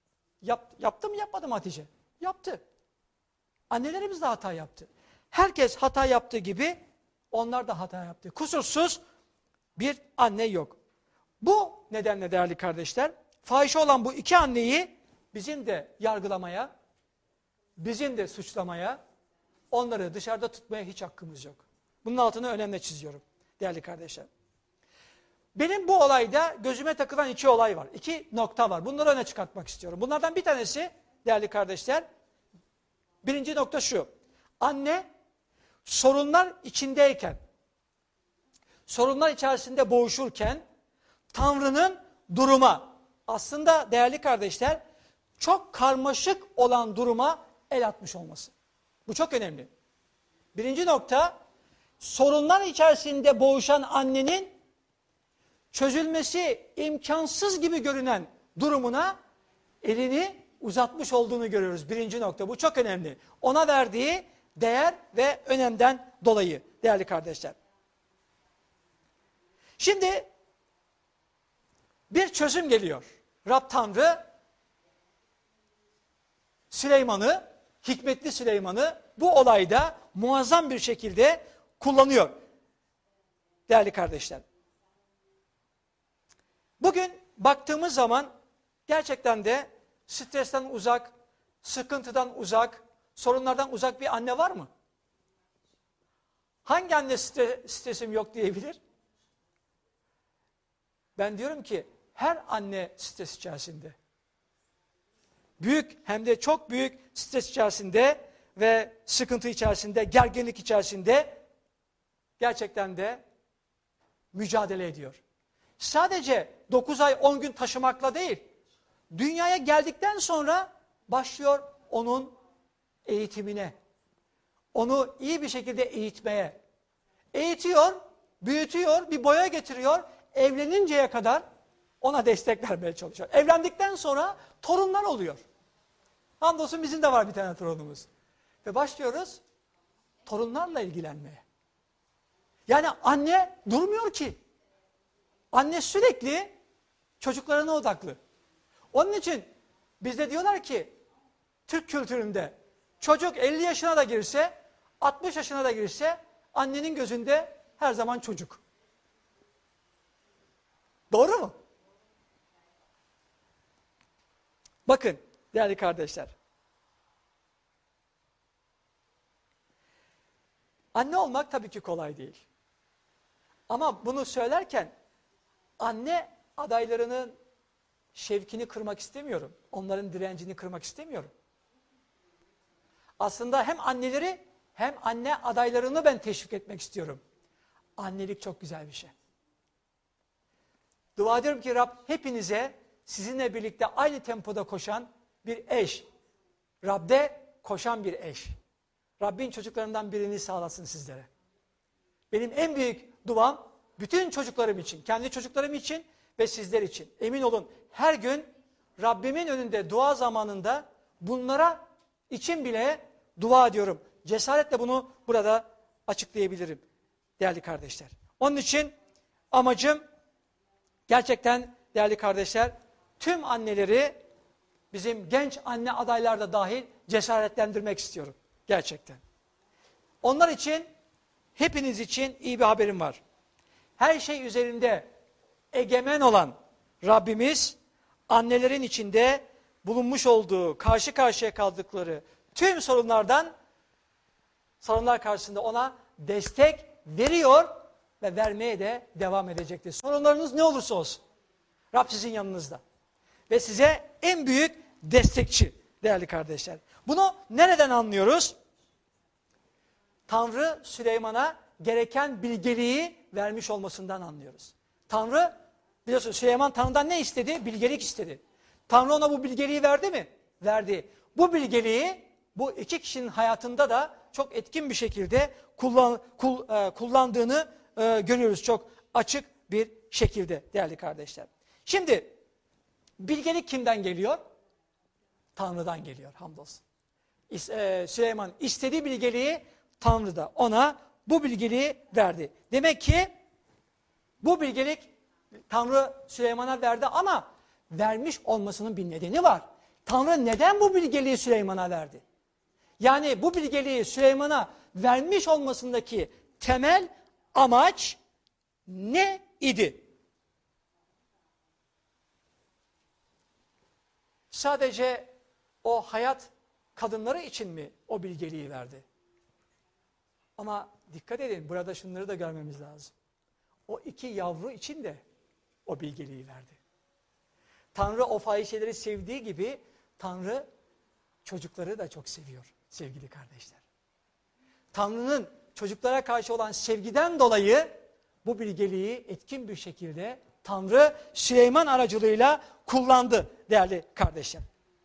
Yaptı mı yapmadı mı Hatice? Yaptı. Annelerimiz de hata yaptı. Herkes hata yaptığı gibi onlar da hata yaptı. Kusursuz bir anne yok. Bu nedenle değerli kardeşler, fahişe olan bu iki anneyi bizim de yargılamaya, bizim de suçlamaya, onları dışarıda tutmaya hiç hakkımız yok. Bunun altını önemli çiziyorum değerli kardeşler. Benim bu olayda gözüme takılan iki olay var. İki nokta var. Bunları öne çıkartmak istiyorum. Bunlardan bir tanesi değerli kardeşler, birinci nokta şu. Anne sorunlar içindeyken, sorunlar içerisinde boğuşurken Tanrı'nın duruma, aslında değerli kardeşler, çok karmaşık olan duruma el atmış olması. Bu çok önemli. Birinci nokta, sorunlar içerisinde boğuşan annenin çözülmesi imkansız gibi görünen durumuna elini uzatmış olduğunu görüyoruz. Birinci nokta, bu çok önemli. Ona verdiği değer ve önemden dolayı değerli kardeşler. Şimdi bir çözüm geliyor. Rab Tanrı Süleyman'ı, hikmetli Süleyman'ı bu olayda muazzam bir şekilde kullanıyor. Değerli kardeşler. Bugün baktığımız zaman gerçekten de stresten uzak, sıkıntıdan uzak, sorunlardan uzak bir anne var mı? Hangi anne stresim yok diyebilir? Ben diyorum ki her anne stres içerisinde. Büyük, hem de çok büyük stres içerisinde ve sıkıntı içerisinde, gerginlik içerisinde gerçekten de mücadele ediyor. Sadece 9 ay 10 gün taşımakla değil, dünyaya geldikten sonra başlıyor onun eğitimine. Onu iyi bir şekilde eğitmeye. Eğitiyor, büyütüyor, bir boya getiriyor, evleninceye kadar ona destek vermeye çalışıyor. Evlendikten sonra torunlar oluyor. Hamdolsun bizim de var bir tane torunumuz. Ve başlıyoruz torunlarla ilgilenmeye. Yani anne durmuyor ki. Anne sürekli çocuklarına odaklı. Onun için bizde diyorlar ki Türk kültüründe çocuk 50 yaşına da girse, 60 yaşına da girse annenin gözünde her zaman çocuk. Doğru mu? Bakın değerli kardeşler. Anne olmak tabii ki kolay değil. Ama bunu söylerken anne adaylarının şevkini kırmak istemiyorum. Onların direncini kırmak istemiyorum. Aslında hem anneleri hem anne adaylarını ben teşvik etmek istiyorum. Annelik çok güzel bir şey. Dua ediyorum ki Rab hepinize sizinle birlikte aynı tempoda koşan bir eş, Rab'de koşan bir eş. Rabbin çocuklarından birini sağlasın sizlere. Benim en büyük duam bütün çocuklarım için, kendi çocuklarım için ve sizler için. Emin olun her gün Rabbimin önünde dua zamanında bunlara için bile dua ediyorum. Cesaretle bunu burada açıklayabilirim değerli kardeşler. Onun için amacım gerçekten değerli kardeşler tüm anneleri bizim genç anne adaylar da dahil cesaretlendirmek istiyorum. Gerçekten. Onlar için, hepiniz için iyi bir haberim var. Her şey üzerinde egemen olan Rabbimiz, annelerin içinde bulunmuş olduğu, karşı karşıya kaldıkları tüm sorunlar karşısında ona destek veriyor ve vermeye de devam edecektir. Sorunlarınız ne olursa olsun, Rab sizin yanınızda ve size en büyük destekçi değerli kardeşler. Bunu nereden anlıyoruz? Tanrı Süleyman'a gereken bilgeliği vermiş olmasından anlıyoruz. Tanrı, biliyorsunuz Süleyman Tanrı'dan ne istedi? Bilgelik istedi. Tanrı ona bu bilgeliği verdi mi? Verdi. Bu bilgeliği bu iki kişinin hayatında da çok etkin bir şekilde kullandığını görüyoruz. Çok açık bir şekilde değerli kardeşler. Şimdi bilgelik kimden geliyor? Tanrı'dan geliyor hamdolsun. Süleyman istediği bilgeliği Tanrı da ona bu bilgeliği verdi. Demek ki bu bilgelik Tanrı Süleyman'a verdi ama vermiş olmasının bir nedeni var. Tanrı neden bu bilgeliği Süleyman'a verdi? Yani bu bilgeliği Süleyman'a vermiş olmasındaki temel amaç ne idi? Sadece o hayat kadınları için mi o bilgeliği verdi? Ama dikkat edin, burada şunları da görmemiz lazım. O 2 yavru için de o bilgeliği verdi. Tanrı o fahişeleri sevdiği gibi Tanrı çocukları da çok seviyor sevgili kardeşler. Tanrı'nın çocuklara karşı olan sevgiden dolayı bu bilgeliği etkin bir şekilde Tanrı Süleyman aracılığıyla kullandı değerli kardeşler.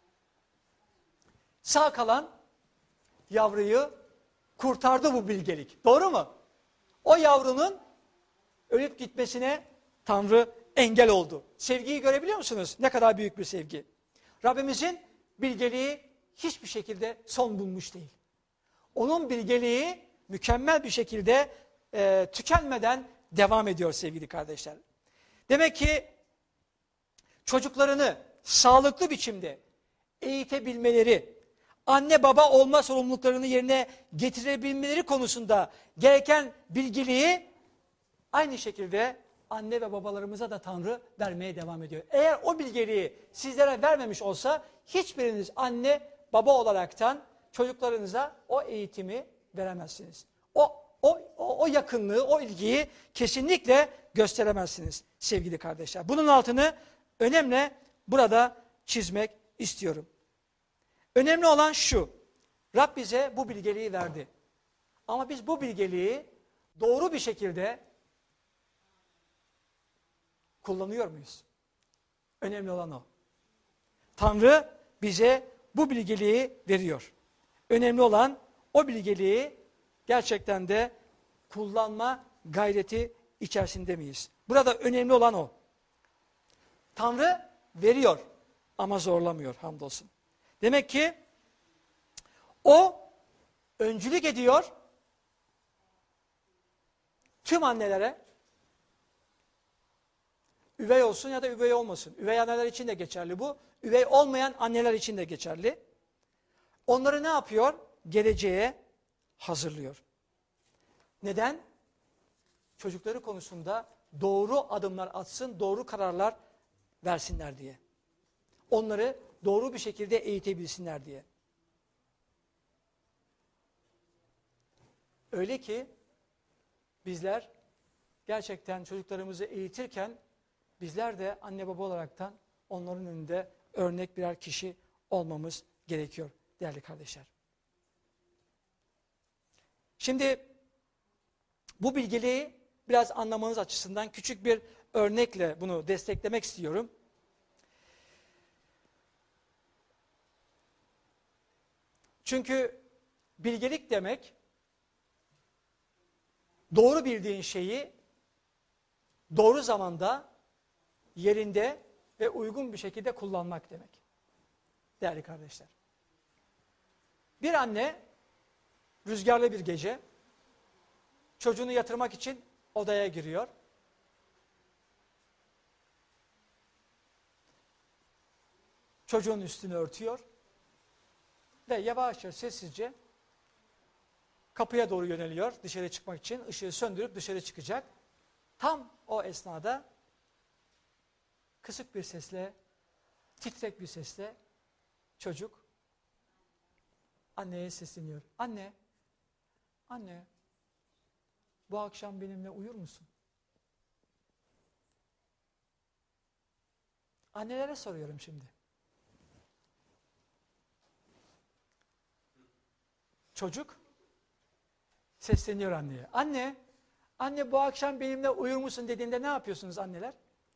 Sağ kalan yavruyu kurtardı bu bilgelik. Doğru mu? O yavrunun ölüp gitmesine Tanrı engel oldu. Sevgiyi görebiliyor musunuz? Ne kadar büyük bir sevgi. Rabbimizin bilgeliği hiçbir şekilde son bulmuş değil. Onun bilgeliği mükemmel bir şekilde tükenmeden devam ediyor sevgili kardeşler. Demek ki çocuklarını sağlıklı biçimde eğitebilmeleri, anne baba olma sorumluluklarını yerine getirebilmeleri konusunda gereken bilgiliği aynı şekilde anne ve babalarımıza da Tanrı vermeye devam ediyor. Eğer o bilgeliği sizlere vermemiş olsa hiçbiriniz anne baba olaraktan çocuklarınıza o eğitimi veremezsiniz. O yakınlığı, o ilgiyi kesinlikle gösteremezsiniz sevgili kardeşler. Bunun altını önemli burada çizmek istiyorum. Önemli olan şu, Rab bize bu bilgeliği verdi. Ama biz bu bilgeliği doğru bir şekilde kullanıyor muyuz? Önemli olan o. Tanrı bize bu bilgeliği veriyor. Önemli olan o bilgeliği gerçekten de kullanma gayreti içerisinde miyiz? Burada önemli olan o. Tanrı veriyor ama zorlamıyor hamdolsun. Demek ki o öncülük ediyor tüm annelere, üvey olsun ya da üvey olmasın. Üvey anneler için de geçerli bu. Üvey olmayan anneler için de geçerli. Onları ne yapıyor? Geleceğe hazırlıyor. Neden? Çocukları konusunda doğru adımlar atsın, doğru kararlar versinler diye. Onları doğru bir şekilde eğitebilsinler diye. Öyle ki bizler gerçekten çocuklarımızı eğitirken bizler de anne baba olaraktan onların önünde örnek birer kişi olmamız gerekiyor değerli kardeşler. Şimdi bu bilgeliği biraz anlamanız açısından küçük bir örnekle bunu desteklemek istiyorum. Çünkü bilgelik demek doğru bildiğin şeyi doğru zamanda, yerinde ve uygun bir şekilde kullanmak demek. Değerli kardeşler. Bir anne rüzgarlı bir gece çocuğunu yatırmak için odaya giriyor. Çocuğun üstünü örtüyor ve yavaşça sessizce kapıya doğru yöneliyor dışarı çıkmak için. Işığı söndürüp dışarı çıkacak. Tam o esnada kısık bir sesle, titrek bir sesle çocuk anneye sesleniyor. Anne, anne, bu akşam benimle uyur musun? Annelere soruyorum şimdi. Çocuk sesleniyor anneye. Anne, anne bu akşam benimle uyur musun dediğinde ne yapıyorsunuz anneler?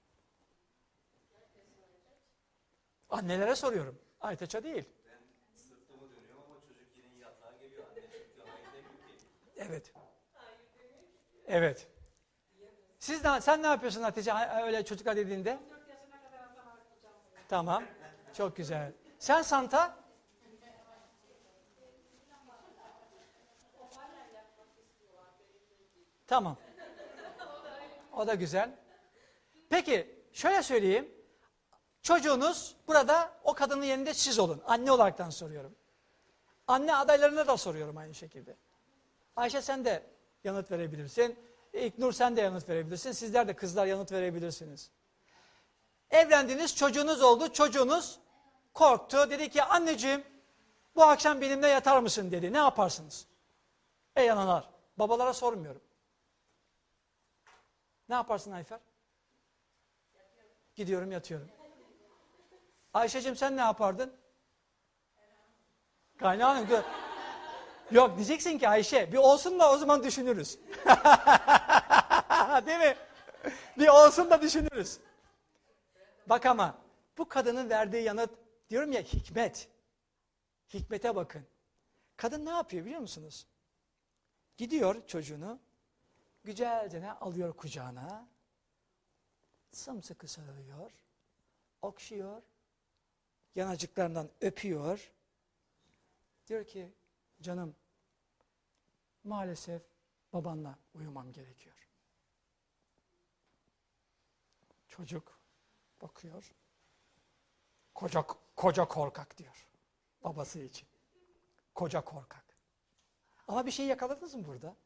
Annelere soruyorum. Aytaç'a değil.
Ben sırtımı dönüyorum ama çocuk yine yatağa geliyor. Anne çok yana gidemiyor ki.
Evet. Evet. Sen ne yapıyorsun Hatice öyle çocuklar dediğinde?
14 yaşına kadar Hasan tutacağım.
Tamam. Çok güzel. Sen Santa? Tamam. O da güzel. Peki şöyle söyleyeyim. Çocuğunuz burada o kadının yerinde siz olun. Anne olaraktan soruyorum. Anne adaylarına da soruyorum aynı şekilde. Ayşe sen de yanıt verebilirsin. İlknur sen de yanıt verebilirsin. Sizler de kızlar yanıt verebilirsiniz. Evlendiniz, çocuğunuz oldu. Çocuğunuz korktu. Dedi ki anneciğim bu akşam benimle yatar mısın dedi. Ne yaparsınız? Ey analar. Babalara sormuyorum. Ne yaparsın Ayfer? Gidiyorum yatıyorum. Ayşe'cim sen ne yapardın? Kaynağım. Yok diyeceksin ki Ayşe bir olsun da o zaman düşünürüz. Değil mi? Bir olsun da düşünürüz. Bak ama bu kadının verdiği yanıt diyorum ya hikmet. Hikmete bakın. Kadın ne yapıyor biliyor musunuz? Gidiyor çocuğunu güzelce alıyor kucağına. Sımsıkı sarılıyor. Okşuyor. Yanacıklarından öpüyor. Diyor ki canım maalesef babanla uyumam gerekiyor. Çocuk bakıyor. Koca korkak diyor. Babası için. Koca korkak. Ama bir şey yakaladınız mı burada?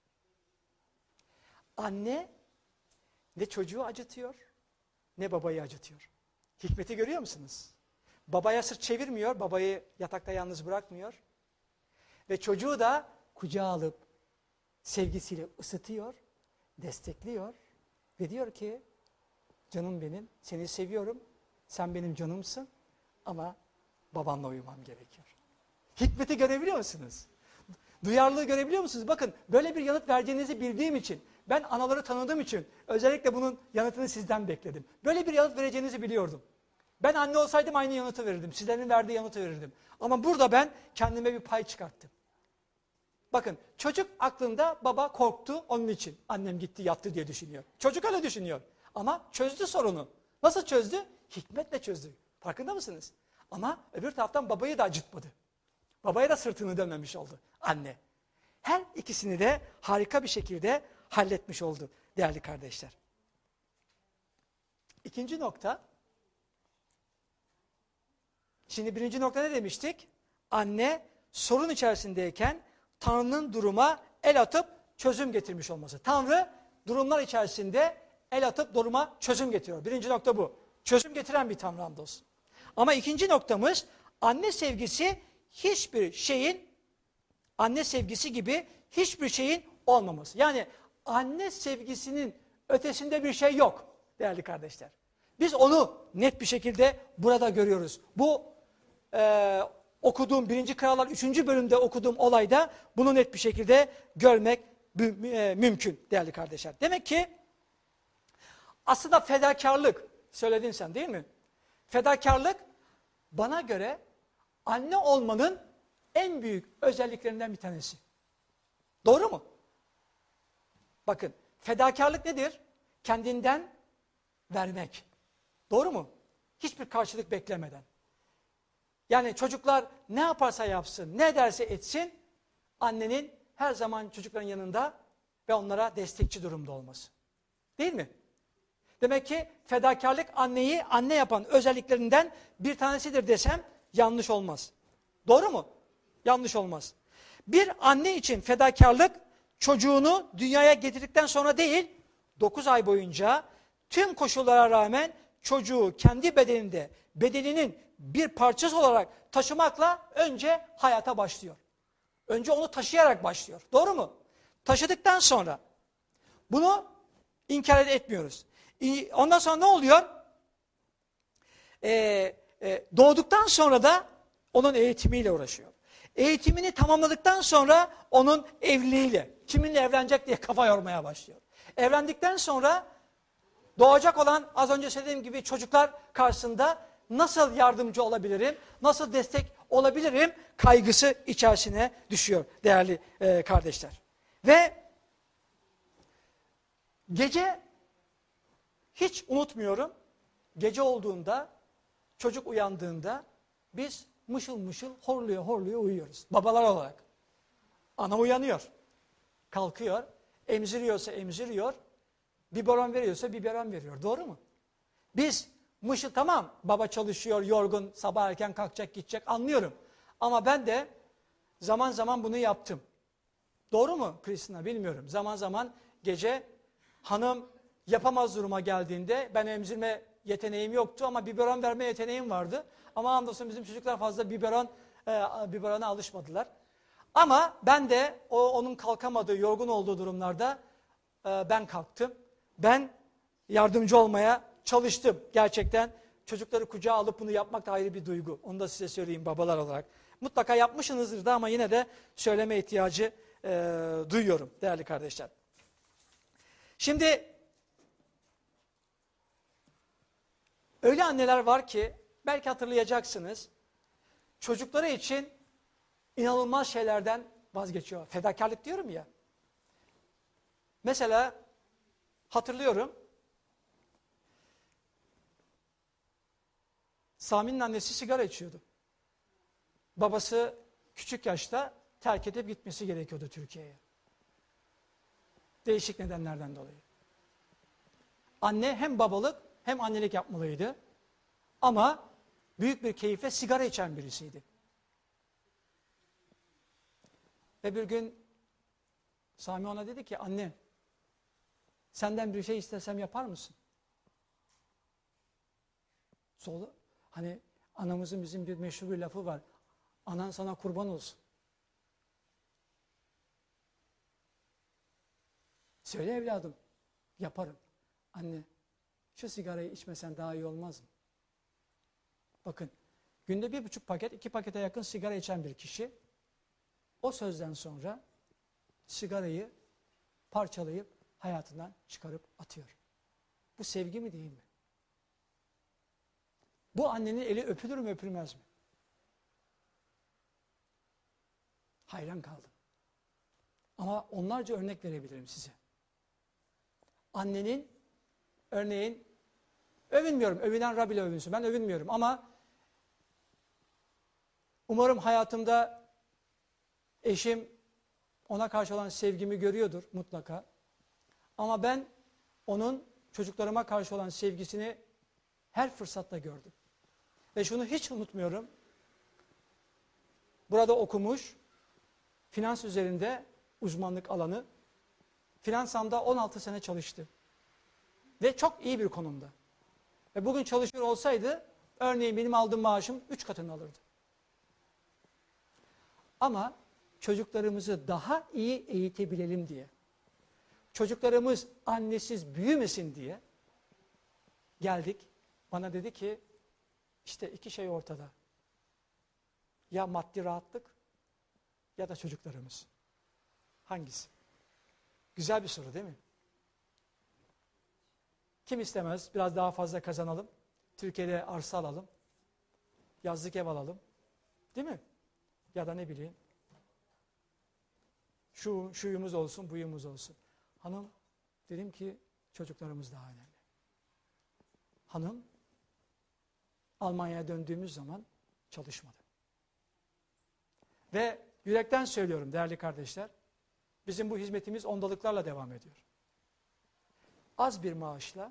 Anne ne çocuğu acıtıyor ne babayı acıtıyor. Hikmeti görüyor musunuz? Babaya sırt çevirmiyor, babayı yatakta yalnız bırakmıyor. Ve çocuğu da kucağa alıp sevgisiyle ısıtıyor, destekliyor ve diyor ki canım benim seni seviyorum, sen benim canımsın ama babanla uyumam gerekiyor. Hikmeti görebiliyor musunuz? Duyarlılığı görebiliyor musunuz? Bakın böyle bir yanıt vereceğinizi bildiğim için, ben anaları tanıdığım için özellikle bunun yanıtını sizden bekledim. Böyle bir yanıt vereceğinizi biliyordum. Ben anne olsaydım aynı yanıtı verirdim. Sizlerin verdiği yanıtı verirdim. Ama burada ben kendime bir pay çıkarttım. Bakın çocuk aklında baba korktu onun için annem gitti yattı diye düşünüyor. Çocuk öyle düşünüyor. Ama çözdü sorunu. Nasıl çözdü? Hikmetle çözdü. Farkında mısınız? Ama öbür taraftan babayı da acıtmadı. Babaya da sırtını dönmemiş oldu anne. Her ikisini de harika bir şekilde halletmiş oldu değerli kardeşler. İkinci nokta. Şimdi birinci nokta ne demiştik? Anne sorun içerisindeyken Tanrı'nın duruma el atıp çözüm getirmiş olması. Tanrı durumlar içerisinde el atıp duruma çözüm getiriyor. Birinci nokta bu. Çözüm getiren bir Tanrı hamdolsun. Ama ikinci noktamız anne sevgisi hiçbir şeyin anne sevgisi gibi hiçbir şeyin olmaması. Yani anne sevgisinin ötesinde bir şey yok değerli kardeşler. Biz onu net bir şekilde burada görüyoruz. Bu okuduğum 1. Krallar 3. bölümde okuduğum olayda bunu net bir şekilde görmek mümkün değerli kardeşler. Demek ki aslında fedakarlık söyledin sen değil mi? Fedakarlık bana göre anne olmanın en büyük özelliklerinden bir tanesi. Doğru mu? Bakın fedakarlık nedir? Kendinden vermek. Doğru mu? Hiçbir karşılık beklemeden. Yani çocuklar ne yaparsa yapsın, ne derse etsin, annenin her zaman çocukların yanında ve onlara destekçi durumda olması. Değil mi? Demek ki fedakarlık anneyi anne yapan özelliklerinden bir tanesidir desem yanlış olmaz. Doğru mu? Yanlış olmaz. Bir anne için fedakarlık çocuğunu dünyaya getirdikten sonra değil, 9 ay boyunca tüm koşullara rağmen çocuğu kendi bedeninin bir parçası olarak taşımakla önce hayata başlıyor. Önce onu taşıyarak başlıyor. Doğru mu? Taşıdıktan sonra bunu inkar etmiyoruz. Ondan sonra ne oluyor? Doğduktan sonra da onun eğitimiyle uğraşıyor. Eğitimini tamamladıktan sonra onun evliliğiyle, kiminle evlenecek diye kafa yormaya başlıyor. Evlendikten sonra doğacak olan az önce söylediğim gibi çocuklar karşısında nasıl yardımcı olabilirim, nasıl destek olabilirim kaygısı içerisine düşüyor değerli kardeşler. Ve gece hiç unutmuyorum, gece olduğunda, çocuk uyandığında biz mışıl mışıl horluyor horluyor uyuyoruz babalar olarak. Ana uyanıyor, kalkıyor, emziriyorsa emziriyor, biberon veriyorsa biberon veriyor. Doğru mu? Biz Tamam, baba çalışıyor, yorgun, sabah erken kalkacak, gidecek, anlıyorum. Ama ben de zaman zaman bunu yaptım. Doğru mu Kristina, bilmiyorum. Zaman zaman gece hanım yapamaz duruma geldiğinde, ben emzirme yeteneğim yoktu ama biberon verme yeteneğim vardı. Ama hamdolsun bizim çocuklar fazla biberona alışmadılar. Ama ben de onun kalkamadığı, yorgun olduğu durumlarda ben kalktım. Ben yardımcı olmaya çalıştım. Gerçekten çocukları kucağa alıp bunu yapmak da ayrı bir duygu. Onu da size söyleyeyim babalar olarak. Mutlaka yapmışsınızdır da ama yine de söyleme ihtiyacı duyuyorum değerli kardeşler. Şimdi öyle anneler var ki belki hatırlayacaksınız. Çocukları için inanılmaz şeylerden vazgeçiyor. Fedakarlık diyorum ya. Mesela hatırlıyorum. Sami'nin annesi sigara içiyordu. Babası küçük yaşta terk edip gitmesi gerekiyordu Türkiye'ye. Değişik nedenlerden dolayı. Anne hem babalık hem annelik yapmalıydı. Ama büyük bir keyifle sigara içen birisiydi. Ve bir gün Sami ona dedi ki, anne senden bir şey istesem yapar mısın? Sonra hani anamızın bizim bir meşhur bir lafı var. Anan sana kurban olsun. Söyle evladım, yaparım. Anne, şu sigarayı içmesen daha iyi olmaz mı? Bakın, günde 1,5 paket, 2 pakete yakın sigara içen bir kişi, o sözden sonra sigarayı parçalayıp hayatından çıkarıp atıyor. Bu sevgi mi değil mi? Bu annenin eli öpülür mü öpülmez mi? Hayran kaldım. Ama onlarca örnek verebilirim size. Annenin örneğin, övünmüyorum, övünen Rab ile övünsün, ben övünmüyorum ama umarım hayatımda eşim ona karşı olan sevgimi görüyordur mutlaka. Ama ben onun çocuklarıma karşı olan sevgisini her fırsatta gördüm. Ve şunu hiç unutmuyorum. Burada okumuş, finans üzerinde uzmanlık alanı, finansamda 16 sene çalıştı. Ve çok iyi bir konumda. Ve bugün çalışıyor olsaydı, örneğin benim aldığım maaşım 3 katını alırdı. Ama çocuklarımızı daha iyi eğitebilelim diye, çocuklarımız annesiz büyümesin diye geldik. Bana dedi ki, işte 2 şey ortada. Ya maddi rahatlık ya da çocuklarımız. Hangisi? Güzel bir soru değil mi? Kim istemez biraz daha fazla kazanalım, Türkiye'de arsa alalım, yazlık ev alalım, değil mi? Ya da ne bileyim, şuyumuz olsun, buyumuz olsun. Hanım, dedim ki çocuklarımız daha önemli. Hanım, Almanya'ya döndüğümüz zaman çalışmadı. Ve yürekten söylüyorum değerli kardeşler, bizim bu hizmetimiz ondalıklarla devam ediyor. Az bir maaşla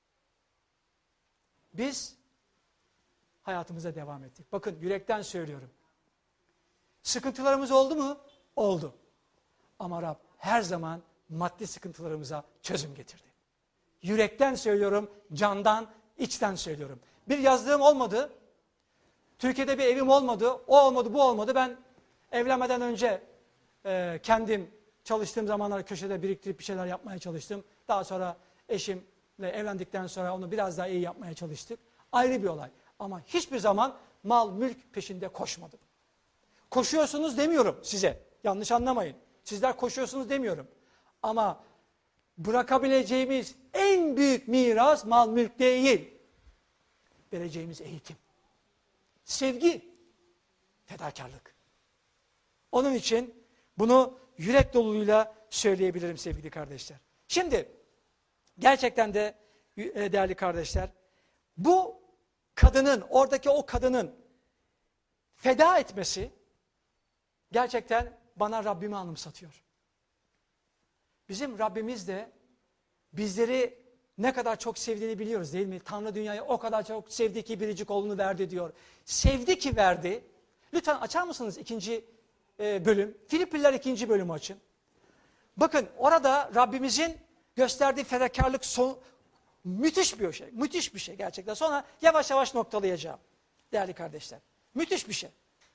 biz hayatımıza devam ettik. Bakın yürekten söylüyorum. Sıkıntılarımız oldu mu? Oldu. Ama Rab her zaman maddi sıkıntılarımıza çözüm getirdi. Yürekten söylüyorum, candan, içten söylüyorum. Bir yazlığım olmadı, Türkiye'de bir evim olmadı, o olmadı, bu olmadı. Ben evlenmeden önce kendim çalıştığım zamanlar köşede biriktirip bir şeyler yapmaya çalıştım. Daha sonra eşimle evlendikten sonra onu biraz daha iyi yapmaya çalıştık. Ayrı bir olay. Ama hiçbir zaman mal, mülk peşinde koşmadım. Koşuyorsunuz demiyorum size. Yanlış anlamayın. Sizler koşuyorsunuz demiyorum. Ama bırakabileceğimiz en büyük miras mal, mülk değil. Vereceğimiz eğitim. Sevgi. Fedakarlık. Onun için bunu yürek doluyla söyleyebilirim sevgili kardeşler. Şimdi gerçekten de değerli kardeşler, bu kadının, oradaki o kadının feda etmesi gerçekten bana Rabbimi anımsatıyor. Bizim Rabbimiz de bizleri ne kadar çok sevdiğini biliyoruz değil mi? Tanrı dünyayı o kadar çok sevdi ki biricik oğlunu verdi diyor. Sevdi ki verdi. Lütfen açar mısınız ikinci bölüm? Filipliler 2. bölümü açın. Bakın orada Rabbimizin gösterdiği fedakarlık müthiş bir şey. Müthiş bir şey gerçekten. Sonra yavaş yavaş noktalayacağım değerli kardeşler. Müthiş bir şey.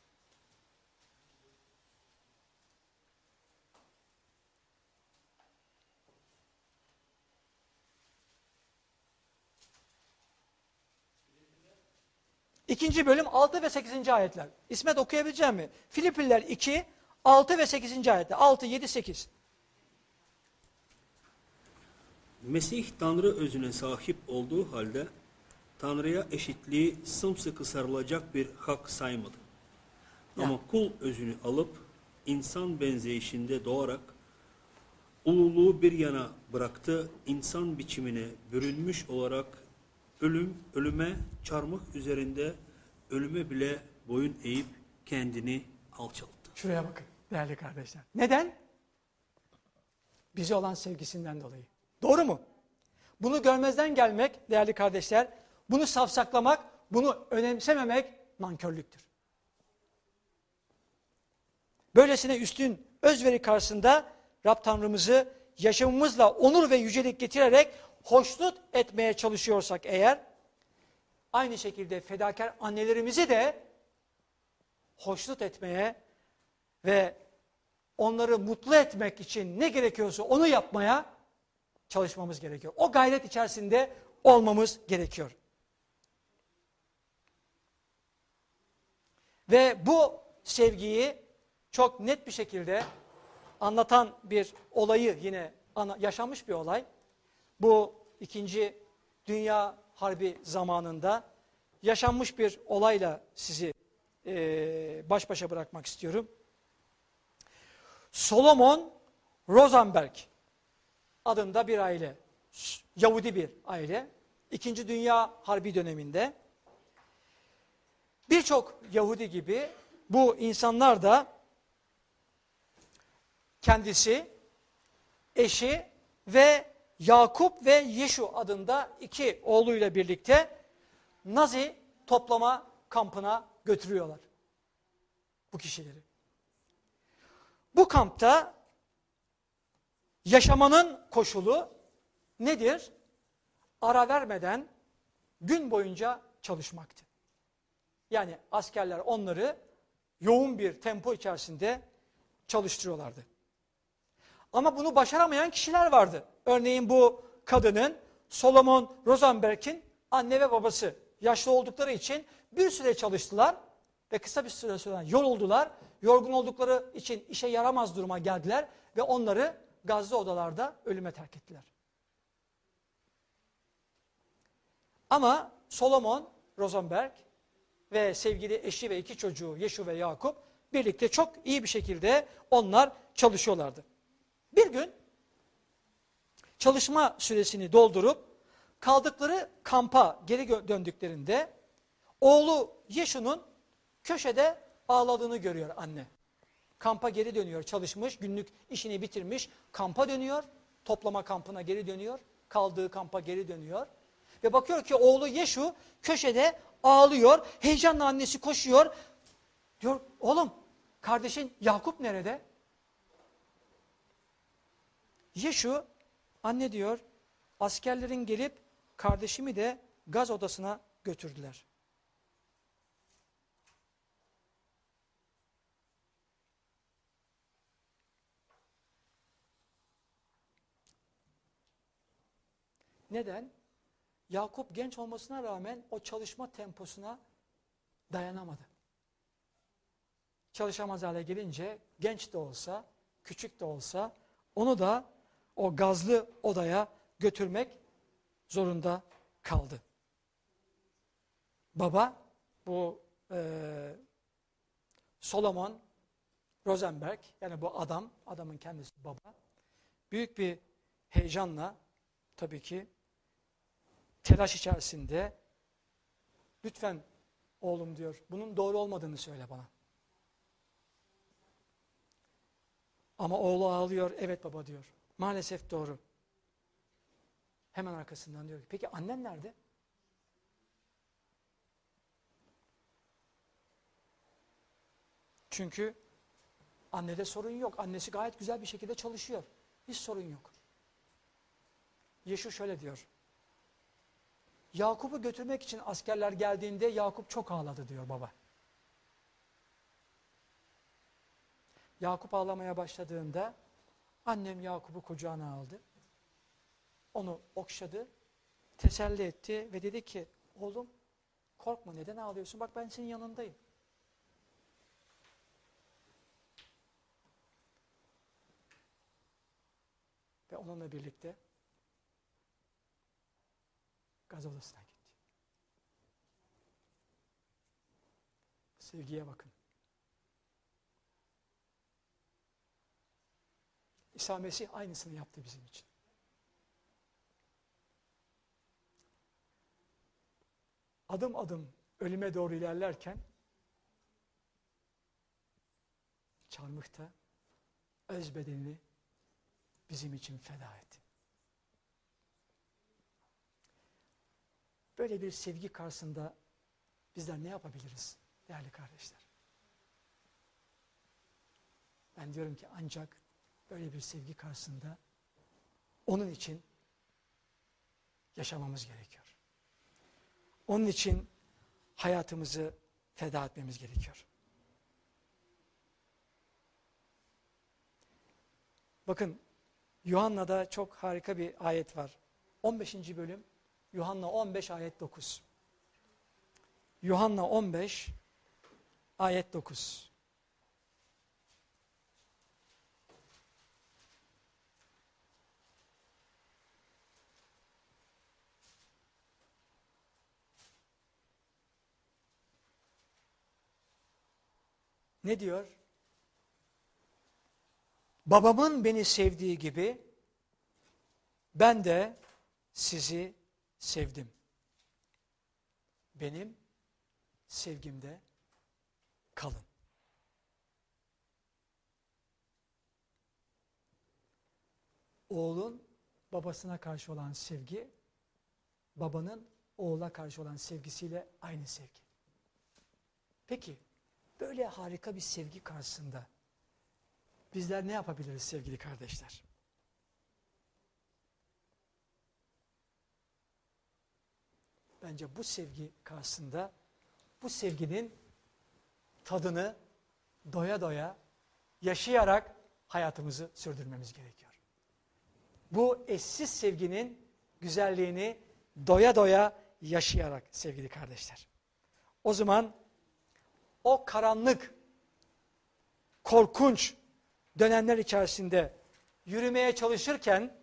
İkinci bölüm 6 ve 8. ayetler. İsmet okuyabilecek mi? Filipliler 2, 6 ve 8. ayetler. 6, 7, 8.
Mesih Tanrı özüne sahip olduğu halde Tanrı'ya eşitliği sımsıkı sarılacak bir hak saymadı. Ama kul özünü alıp insan benzeyişinde doğarak ululuğu bir yana bıraktı, insan biçimine bürünmüş olarak ölüme çarmıh üzerinde ölüme bile boyun eğip kendini alçalttı.
Şuraya bakın değerli kardeşler. Neden? Bize olan sevgisinden dolayı. Doğru mu? Bunu görmezden gelmek değerli kardeşler, bunu safsaklamak, bunu önemsememek nankörlüktür. Böylesine üstün özveri karşısında Rab Tanrımızı yaşamımızla onur ve yücelik getirerek hoşnut etmeye çalışıyorsak eğer, aynı şekilde fedakar annelerimizi de hoşnut etmeye ve onları mutlu etmek için ne gerekiyorsa onu yapmaya çalışmamız gerekiyor. O gayret içerisinde olmamız gerekiyor. Ve bu sevgiyi çok net bir şekilde anlatan bir olayı yine yaşanmış bir olay. Bu 2. Dünya Harbi zamanında yaşanmış bir olayla sizi baş başa bırakmak istiyorum. Solomon Rosenberg adında bir aile, Yahudi bir aile, 2. Dünya Harbi döneminde birçok Yahudi gibi bu insanlar da kendisi, eşi ve Yakup ve Yeşu adında 2 oğluyla birlikte Nazi toplama kampına götürüyorlar bu kişileri. Bu kampta yaşamanın koşulu nedir? Ara vermeden gün boyunca çalışmaktı. Yani askerler onları yoğun bir tempo içerisinde çalıştırıyorlardı. Ama bunu başaramayan kişiler vardı. Örneğin bu kadının Solomon Rosenberg'in anne ve babası yaşlı oldukları için bir süre çalıştılar ve kısa bir süre sonra yoruldular. Yorgun oldukları için işe yaramaz duruma geldiler ve onları gazlı odalarda ölüme terk ettiler. Ama Solomon Rosenberg ve sevgili eşi ve 2 çocuğu Yeşu ve Yakup birlikte çok iyi bir şekilde onlar çalışıyorlardı. Bir gün çalışma süresini doldurup kaldıkları kampa geri döndüklerinde oğlu Yeşu'nun köşede ağladığını görüyor anne. Kampa geri dönüyor, çalışmış, günlük işini bitirmiş, kampa dönüyor, toplama kampına geri dönüyor, kaldığı kampa geri dönüyor. Ve bakıyor ki oğlu Yeşu köşede ağlıyor, heyecanla annesi koşuyor. Diyor, oğlum kardeşin Yakup nerede? Yeşu, anne diyor, askerlerin gelip kardeşimi de gaz odasına götürdüler. Neden? Yakup genç olmasına rağmen o çalışma temposuna dayanamadı. Çalışamaz hale gelince genç de olsa, küçük de olsa onu da o gazlı odaya götürmek zorunda kaldı. Baba, bu Solomon Rosenberg, yani bu adamın kendisi baba, büyük bir heyecanla tabii ki telaş içerisinde, lütfen oğlum diyor, bunun doğru olmadığını söyle bana. Ama oğlu ağlıyor, evet baba diyor. Maalesef doğru. Hemen arkasından diyor ki, peki annen nerede? Çünkü annede sorun yok. Annesi gayet güzel bir şekilde çalışıyor. Hiç sorun yok. Yeşu şöyle diyor. Yakup'u götürmek için askerler geldiğinde Yakup çok ağladı diyor baba. Yakup ağlamaya başladığında annem Yakup'u kucağına aldı. Onu okşadı, teselli etti ve dedi ki, oğlum korkma, neden ağlıyorsun? Bak ben senin yanındayım. Ve onunla birlikte gaz odasına gitti. Sevgiye bakın. İsa Mesih aynısını yaptı bizim için. Adım adım ölüme doğru ilerlerken çarmıhta öz bedenini bizim için feda etti. Böyle bir sevgi karşısında bizler ne yapabiliriz değerli kardeşler? Ben diyorum ki ancak böyle bir sevgi karşısında onun için yaşamamız gerekiyor. Onun için hayatımızı feda etmemiz gerekiyor. Bakın Yuhanna'da çok harika bir ayet var. 15. bölüm Yuhanna 15 ayet 9. Yuhanna 15 ayet 9. Ne diyor? Babamın beni sevdiği gibi ben de sizi sevdim. Benim sevgimde kalın. Oğlun babasına karşı olan sevgi, babanın oğula karşı olan sevgisiyle aynı sevgi. Peki, böyle harika bir sevgi karşısında bizler ne yapabiliriz sevgili kardeşler? Bence bu sevgi karşısında bu sevginin tadını doya doya yaşayarak hayatımızı sürdürmemiz gerekiyor. Bu eşsiz sevginin güzelliğini doya doya yaşayarak sevgili kardeşler. O zaman o karanlık, korkunç dönemler içerisinde yürümeye çalışırken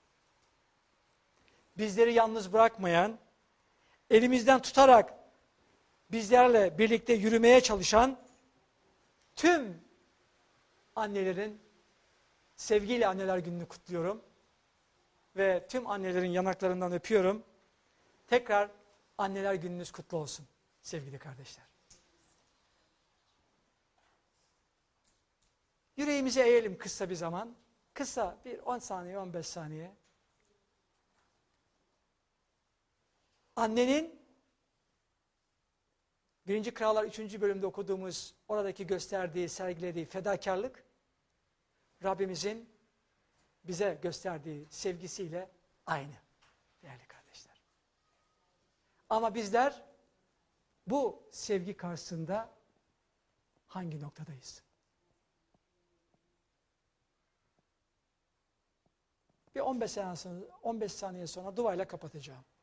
bizleri yalnız bırakmayan, elimizden tutarak bizlerle birlikte yürümeye çalışan tüm annelerin, sevgiyle Anneler Günü'nü kutluyorum ve tüm annelerin yanaklarından öpüyorum. Tekrar Anneler Gününüz kutlu olsun sevgili kardeşler. Yüreğimizi eğelim kısa bir zaman. Kısa bir 10 saniye, 15 saniye. Annenin 1. Krallar 3. bölümde okuduğumuz oradaki gösterdiği, sergilediği fedakarlık Rabbimizin bize gösterdiği sevgisiyle aynı değerli kardeşler. Ama bizler bu sevgi karşısında hangi noktadayız? Bir 15 saniye sonra duayla kapatacağım.